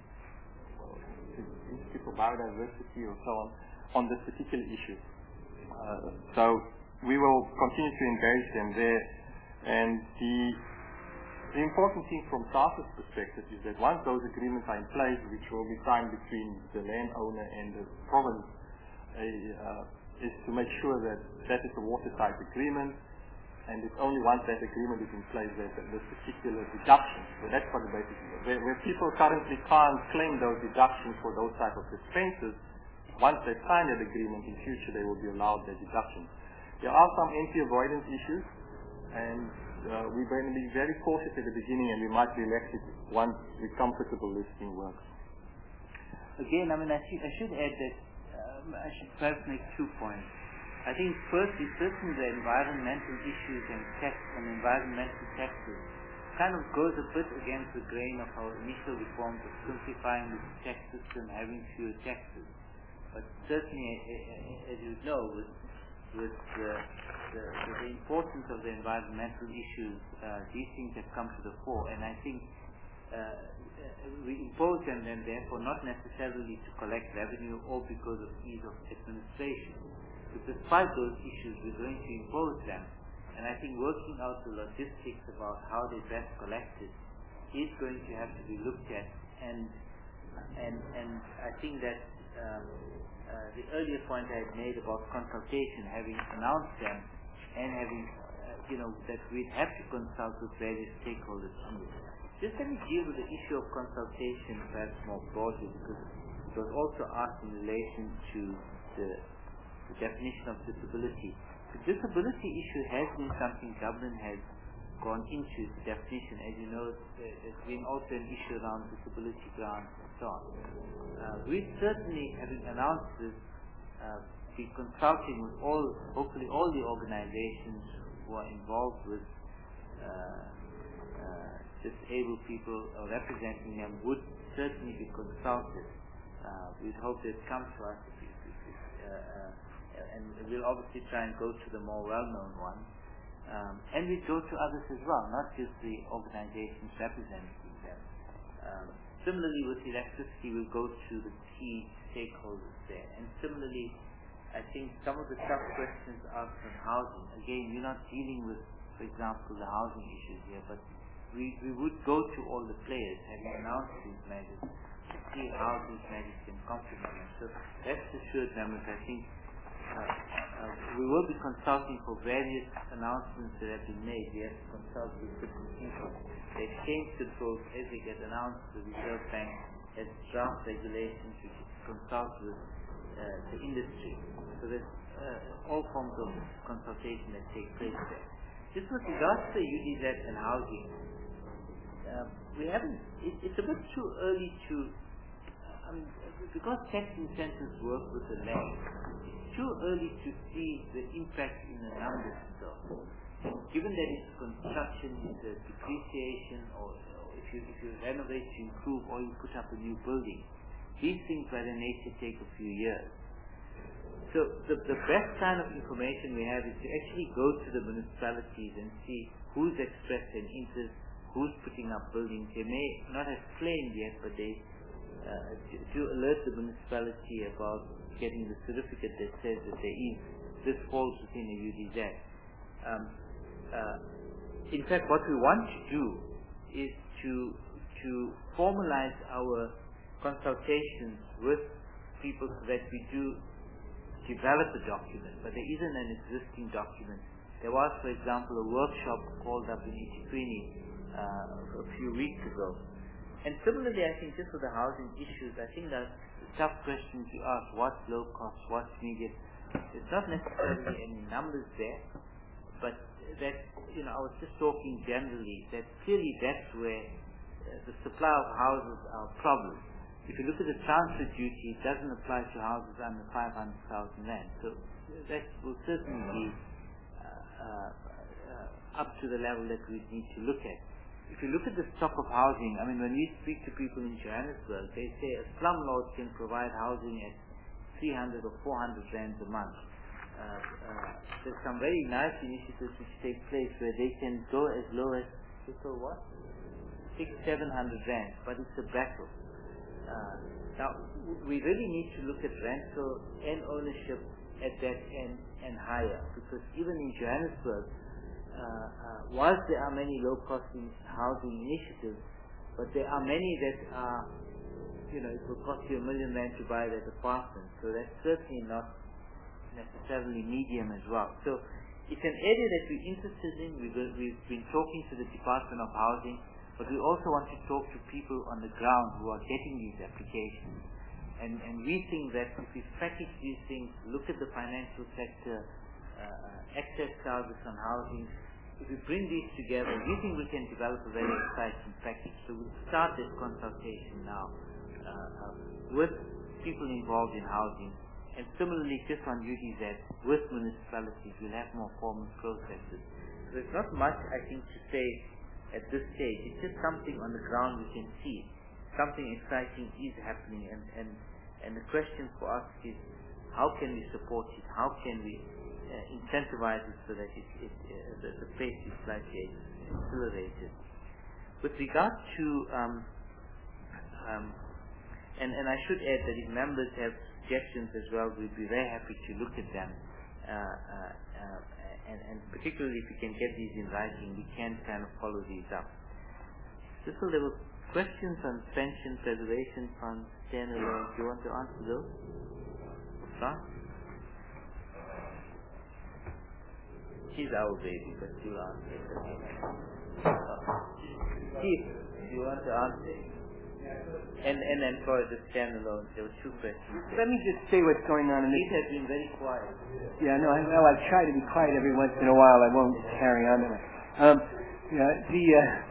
uh, Institute for Biodiversity or so on, on this particular issue. Uh, so we will continue to engage them there. And the, the important thing from SASSA's perspective is that once those agreements are in place, which will be signed between the landowner and the province, uh, is to make sure that that is a watertight agreement, and it's only once that agreement is in place that this particular deduction. So that's what the basis is. Where, where people currently can't claim those deductions for those type of expenses, once they sign that agreement in future, they will be allowed their deductions. There are some entry avoidance issues, and uh, we're going to be very cautious at the beginning, and we might relax it once we're comfortable this thing works. Again, I mean, I should, I should add that um, I should perhaps make two points. I think firstly, certainly the environmental issues and tax and environmental taxes kind of goes a bit against the grain of our initial reforms of simplifying the tax system, having fewer taxes. But certainly, as you know, with, with the, the, the importance of the environmental issues, uh, these things have come to the fore, and I think uh, we impose them then therefore not necessarily to collect revenue or because of ease of administration. But despite those issues, we're going to impose them, and I think working out the logistics about how they're best collected is going to have to be looked at, and and and I think that um, uh, the earlier point I had made about consultation, having announced them and having uh, you know that we'd have to consult with various stakeholders on this. Just let me deal with the issue of consultation perhaps more broadly, because it was also asked in relation to the, the definition of disability. The disability issue has been something Dublin has gone into, the definition. As you know, there's been also an issue around disability grants and so on. Uh, we certainly, having announced this, uh, be consulting with all, hopefully all the organizations who are involved with uh, uh, disabled people or representing them would certainly be consulted. Uh, we'd hope they'd come to us if, if, if, if, uh, uh, and we'll obviously try and go to the more well-known ones. Um, and we go to others as well, not just the organizations representing them. Um, similarly with electricity, we'll go to the key stakeholders there. And similarly, I think some of the tough questions asked on housing, again, we're not dealing with, for example, the housing issues here, but we, we would go to all the players, having announced these measures, to see how these measures can complement them. So rest assured, members, I think Uh, uh, we will be consulting for various announcements that have been made. We have to consult with different people. The exchange controls, as they get announced, the Reserve Bank has draft regulations which consult with uh, the industry. So there's uh, all forms of consultation that take place there. Just with regards to U D Z and housing, uh, we haven't, it, it's a bit too early to, uh, I mean, because tax incentives work with the land, too early to see the impact in the numbers though. Given that it's construction, it's a depreciation, or, or if you if you renovate to improve or you put up a new building, these things by their nature take a few years. So the, the best kind of information we have is to actually go to the municipalities and see who's expressed an interest, who's putting up buildings. They may not have claimed yet, but they uh, to, to alert the municipality about getting the certificate that says that there is, this falls within a U D Z. Um, uh, in fact, what we want to do is to to formalize our consultations with people so that we do develop a document, but there isn't an existing document. There was, for example, a workshop called up in eThekwini uh, a few weeks ago. And similarly, I think just with the housing issues, I think that tough questions you ask, what's low cost, what's medium, it's not necessarily any numbers there, but that, you know, I was just talking generally, that clearly that's where uh, the supply of houses are a problem. If you look at the transfer duty, it doesn't apply to houses under five hundred thousand rand, so that will certainly be uh, uh, uh, up to the level that we need to look at. If you look at the stock of housing, I mean, when we speak to people in Johannesburg, they say a slumlord can provide housing at three hundred or four hundred rands a month. Uh, uh, there's some very nice initiatives which take place where they can go as low as, so what? Six, seven hundred rands, but it's a battle. Uh, now, we really need to look at rental and ownership at that end and higher, because even in Johannesburg, uh, whilst there are many low-cost housing initiatives, but there are many that are, you know, it will cost you a million rand to buy that apartment. So that's certainly not necessarily medium as well. So it's an area that we're interested in. We've, we've been talking to the Department of Housing, but we also want to talk to people on the ground who are getting these applications. And, and we think that if we package these things, look at the financial sector, uh, access charges on housing, if we bring these together, we think we can develop a very exciting package. So we'll start this consultation now uh, uh, with people involved in housing. And similarly, just on U D Z, with municipalities, we'll have more formal processes. There's not much, I think, to say at this stage. It's just something on the ground we can see. Something exciting is happening, and, and, and the question for us is, how can we support it? How can we uh, incentivize it so that it, it, uh, the, the pace is slightly accelerated? With regard to, um, um, and, and I should add that if members have suggestions as well, we'd be very happy to look at them, uh, uh, uh, and, and particularly if we can get these in writing, we can kind of follow these up. Cecil, there were questions on pension preservation funds, standalone. Do you want to answer those? Frank? She's our baby, but you'll answer it. Keith, do you want to answer? And and then for the standalone, there were two questions. Let me just say what's going on in this. Keith has been very quiet. Yeah, no, I, well, I try to be quiet every once in a while. I won't carry on. Um, yeah, the. Uh,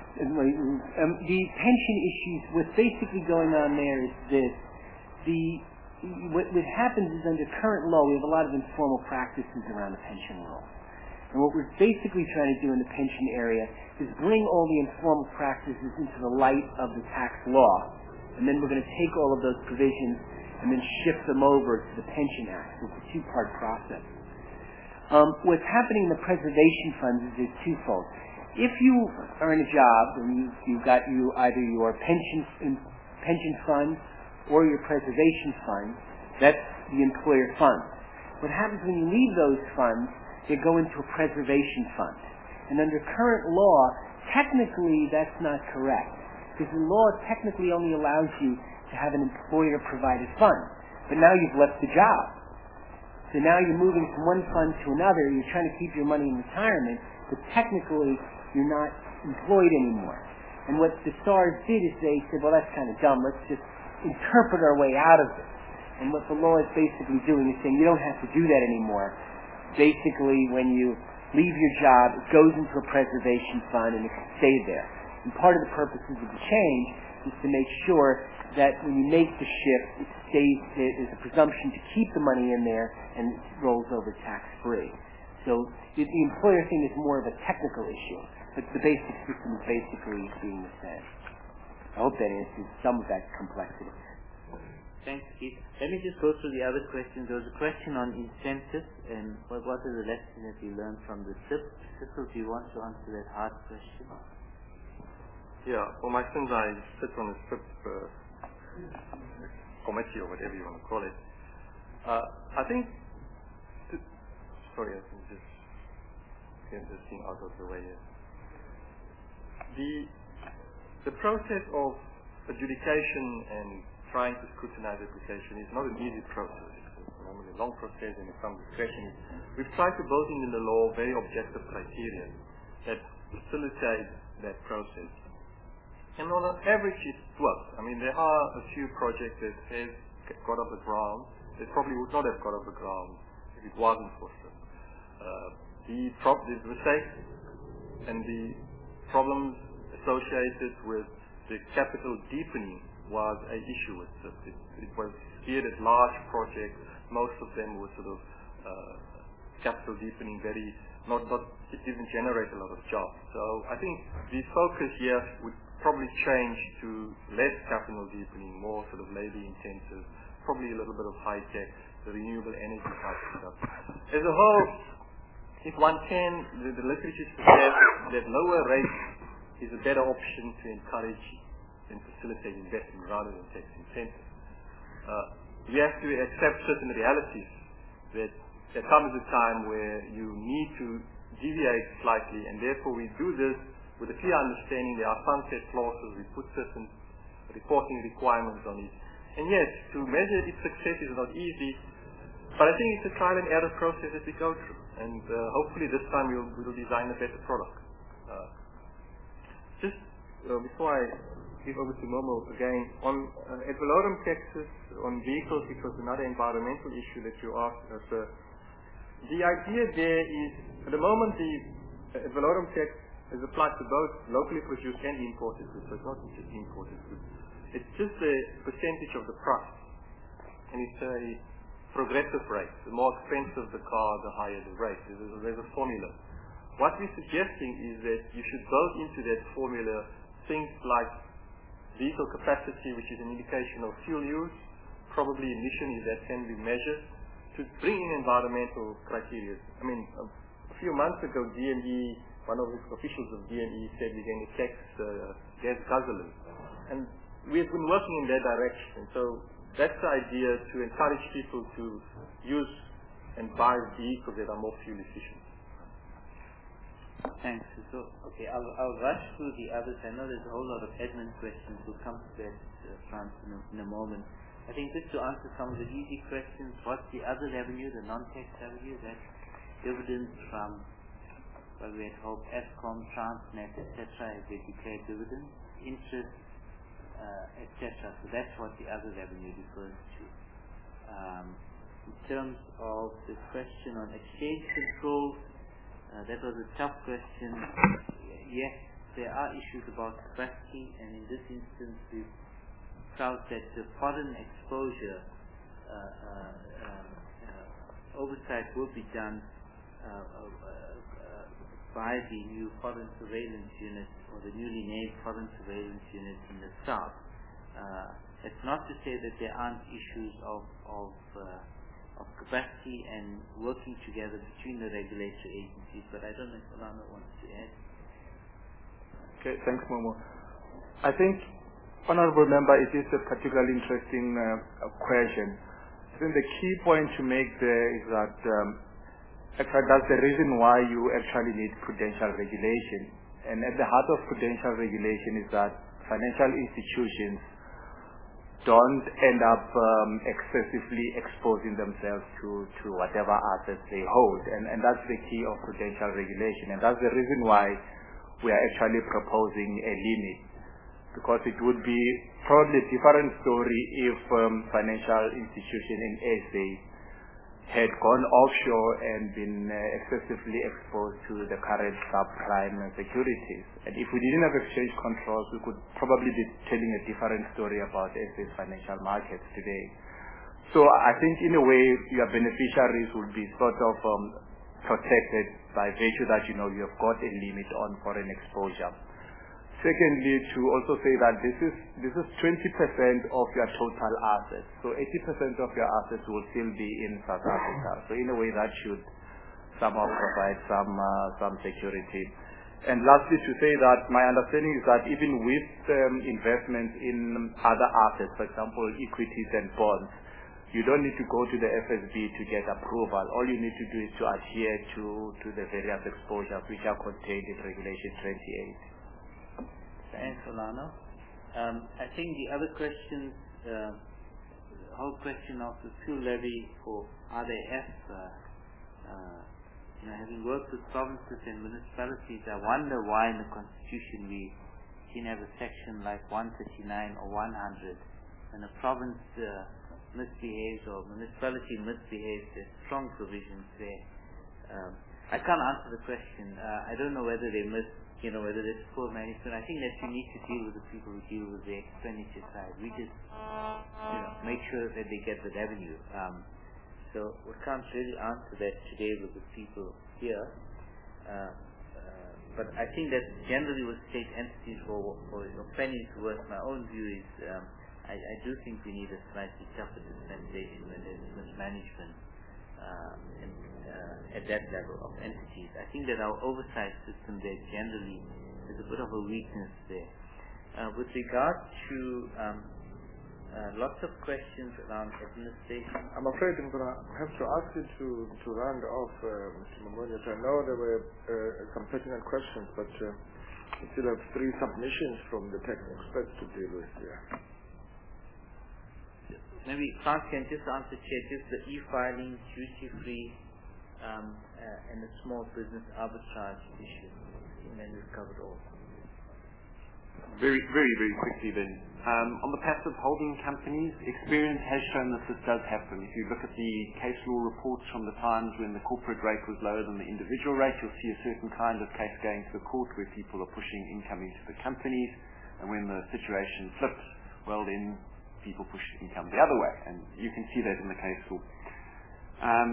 Um, the pension issues, what's basically going on there is this. The, what, what happens is under current law, we have a lot of informal practices around the pension law. And what we're basically trying to do in the pension area is bring all the informal practices into the light of the tax law. And then we're going to take all of those provisions and then shift them over to the Pension Act. It's a two-part process. Um, what's happening in the preservation funds is twofold. If you are in a job and you, you've got you either your pension pension fund or your preservation fund, that's the employer fund. What happens when you leave those funds, they go into a preservation fund. And under current law, technically that's not correct, because the law technically only allows you to have an employer-provided fund. But now you've left the job. So now you're moving from one fund to another, you're trying to keep your money in retirement, but technically you're not employed anymore. And what the SARS did is they said, well, that's kind of dumb. Let's just interpret our way out of it. And what the law is basically doing is saying you don't have to do that anymore. Basically, when you leave your job, it goes into a preservation fund and it can stay there. And part of the purposes of the change is to make sure that when you make the shift, it stays, there's a presumption to keep the money in there and it rolls over tax-free. So the, the employer thing is more of a technical issue. But the basic system is basically being the same. I hope that answers some of that complexity. Thanks, Keith. Let me just go through the other questions. There was a question on incentives and what, what are the lessons that we learned from the S I P. Cecil, do you want to answer that hard question? Yeah, well, my sins, I sit on the S I P uh, committee or whatever you want to call it. Uh, I think, to, sorry, I can just get this thing out of the way here. The, the process of adjudication and trying to scrutinize application is not an easy process. It's normally a long process and with some discretion. We've tried to build in the law very objective criteria that facilitate that process. And on an average it works. I mean, there are a few projects that have got off the ground that probably would not have got off the ground if it wasn't for S I P. Uh, the, prob- the mistakes and the problems associated with the capital deepening was an issue with S I P. It, it was geared at large projects. Most of them were sort of uh, capital deepening, very not not it didn't generate a lot of jobs. So I think the focus here would probably change to less capital deepening, more sort of labor intensive, probably a little bit of high tech, the renewable energy type stuff. As a whole, if one can, the, the literature suggests that lower rates is a better option to encourage and facilitate investment rather than tax incentives. Uh, we have to accept certain realities that there comes a time where you need to deviate slightly, and therefore we do this with a clear understanding. There are sunset clauses. We put certain reporting requirements on it. And yes, to measure its success is not easy, but I think it's a trial and error process that we go through, and uh, hopefully this time we'll, we'll design a better product. Uh, just uh, before I give over to Momo again, on uh, ad valorem taxes on vehicles, it was another environmental issue that you asked us. Uh, the idea there is, at the moment, the ad valorem tax is applied to both locally produced and imported goods, so it's not just imported goods. It's just a percentage of the price, and it's a progressive rate. The more expensive the car, the higher the rate. There's a, there's a formula. What we're suggesting is that you should build into that formula things like vehicle capacity, which is an indication of fuel use, probably emission if that can be measured, to bring in environmental criteria. I mean, a, a few months ago, D M E, one of the officials of D M E said we're going to tax uh, gas gasoline. And we've been working in that direction. So that's the idea, to encourage people to use and buy vehicles that are more fuel efficient. Thanks. So, okay, I'll, I'll rush through the others. I know there's a whole lot of admin questions. We'll come to that, uh, Frans, in a, in a moment. I think just to answer some of the easy questions, what's the other revenue, the non-tax revenue? That's dividends from, well, we had Hope, Eskom, Transnet, et cetera, as they declare dividends, interest, uh, et cetera. So that's what the other revenue refers to. Um, in terms of the question on exchange control, Uh, that was a tough question. Yes, there are issues about capacity, and in this instance we felt that the foreign exposure uh, uh, uh, oversight will be done uh, uh, uh, by the new foreign surveillance unit, or the newly named foreign surveillance unit in the south. Uh, it's not to say that there aren't issues of, of uh, of capacity and working together between the regulatory agencies, but I don't know if Alana wants to add. Okay, thanks, Momo. I think, Honorable Member, it is a particularly interesting uh, question. I think the key point to make there is that um, actually that's the reason why you actually need prudential regulation. And at the heart of prudential regulation is that financial institutions don't end up um, excessively exposing themselves to, to whatever assets they hold. And, and that's the key of prudential regulation. And that's the reason why we are actually proposing a limit. Because it would be probably a different story if um, financial institution in S A had gone offshore and been uh, excessively exposed to the current subprime securities. And if we didn't have exchange controls, we could probably be telling a different story about S A's financial markets today. So I think in a way, your beneficiaries will be sort of um, protected by virtue that, you know, you have got a limit on foreign exposure. Secondly, to also say that this is this is twenty percent of your total assets. So eighty percent of your assets will still be in South Africa. So in a way, that should somehow provide some uh, some security. And lastly, to say that my understanding is that even with um, investments in other assets, for example, equities and bonds, you don't need to go to the F S B to get approval. All you need to do is to adhere to, to the various exposures which are contained in Regulation twenty-eight. Thanks, Alana. Um, I think the other questions, uh, the whole question of the fuel levy for R A F, uh, uh, you know, having worked with provinces and municipalities, I wonder why in the Constitution we didn't have a section like one thirty-nine or one hundred. When a province uh, misbehaves or municipality misbehaves, there's strong provisions there. Um, I can't answer the question. Uh, I don't know whether they miss, you know, whether it's poor management. I think that you need to deal with the people who deal with the expenditure side. We just, you know, make sure that they get the revenue. Um, so we can't really answer that today with the people here. Uh, uh, but I think that generally with state entities, for, for your pennies worth, my own view is um, I, I do think we need a slightly tougher dispensation when there's mismanagement uh, and, uh, at that level of entities. I think that our oversight system there generally is a bit of a weakness there. Uh, with regard to um, Uh, lots of questions around administration. I'm afraid I'm going to have to ask you to, to round off, uh, Mister Mamonius. I know there were uh, some pertinent questions, but uh, we still have three submissions from the technical experts to deal with here. Maybe Frans can just answer, Chair, just the e-filing, duty-free, um, uh, and the small business arbitrage issue. And then we've covered all. Very, very, very quickly then. Um, on the passive holding companies, experience has shown that this does happen. If you look at the case law reports from the times when the corporate rate was lower than the individual rate, you'll see a certain kind of case going to the court where people are pushing income into the companies, and when the situation flips, well then people push income the other way, and you can see that in the case law. Um,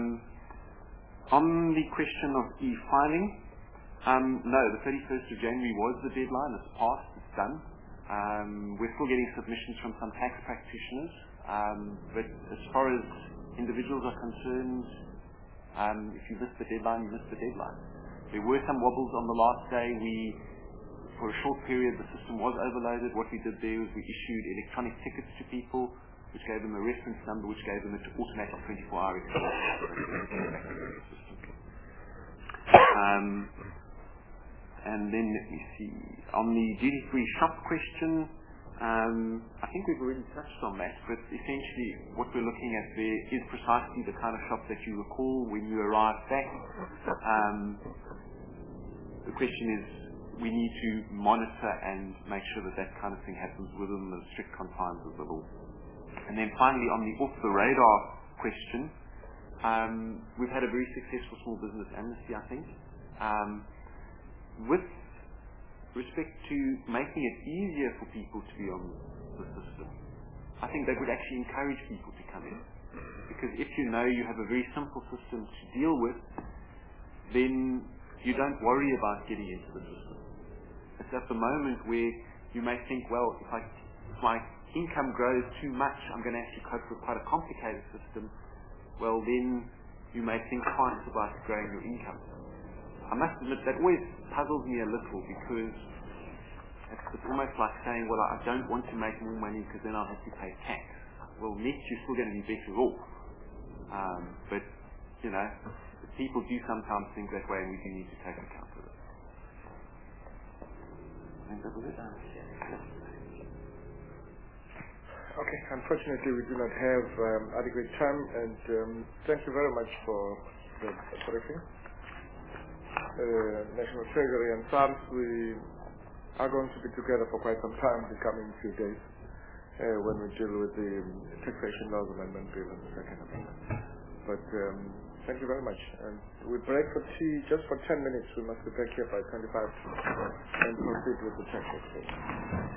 on the question of e-filing, um, no, the thirty-first of January was the deadline. It's passed, it's done. Um, we're still getting submissions from some tax practitioners, um, but as far as individuals are concerned, um, if you miss the deadline, you miss the deadline. There were some wobbles on the last day. We, for a short period, the system was overloaded. What we did there was we issued electronic tickets to people, which gave them a reference number, which gave them an automatic twenty-four hour system. Um, And then let me see. On the duty-free shop question, um, I think we've already touched on that, but essentially what we're looking at there is precisely the kind of shop that you recall when you arrive back. Um, the question is, we need to monitor and make sure that that kind of thing happens within the strict confines of the law. And then finally, on the off-the-radar question, um, we've had a very successful small business amnesty, I think. Um, with respect to making it easier for people to be on the system, I think that would actually encourage people to come in. Because if you know you have a very simple system to deal with, then you don't worry about getting into the system. It's at the moment where you may think, well, if, I, if my income grows too much, I'm going to actually cope with quite a complicated system. Well, then you may think twice about growing your income. I must admit that always puzzles me a little, because it's, it's almost like saying, well, I don't want to make more money because then I'll have to pay tax. Well, net you're still going to be better off. Um, but, you know, people do sometimes think that way, and we do need to take account of it. I think that was it. Okay, unfortunately we do not have um, adequate time, and um, thank you very much for the briefing. Uh, National Treasury and SARS, we are going to be together for quite some time the coming few days uh, when we deal with the taxation laws amendment bill and the second amendment. But um, thank you very much. And we break for tea just for ten minutes. We must be back here by twenty-five and proceed with the tax.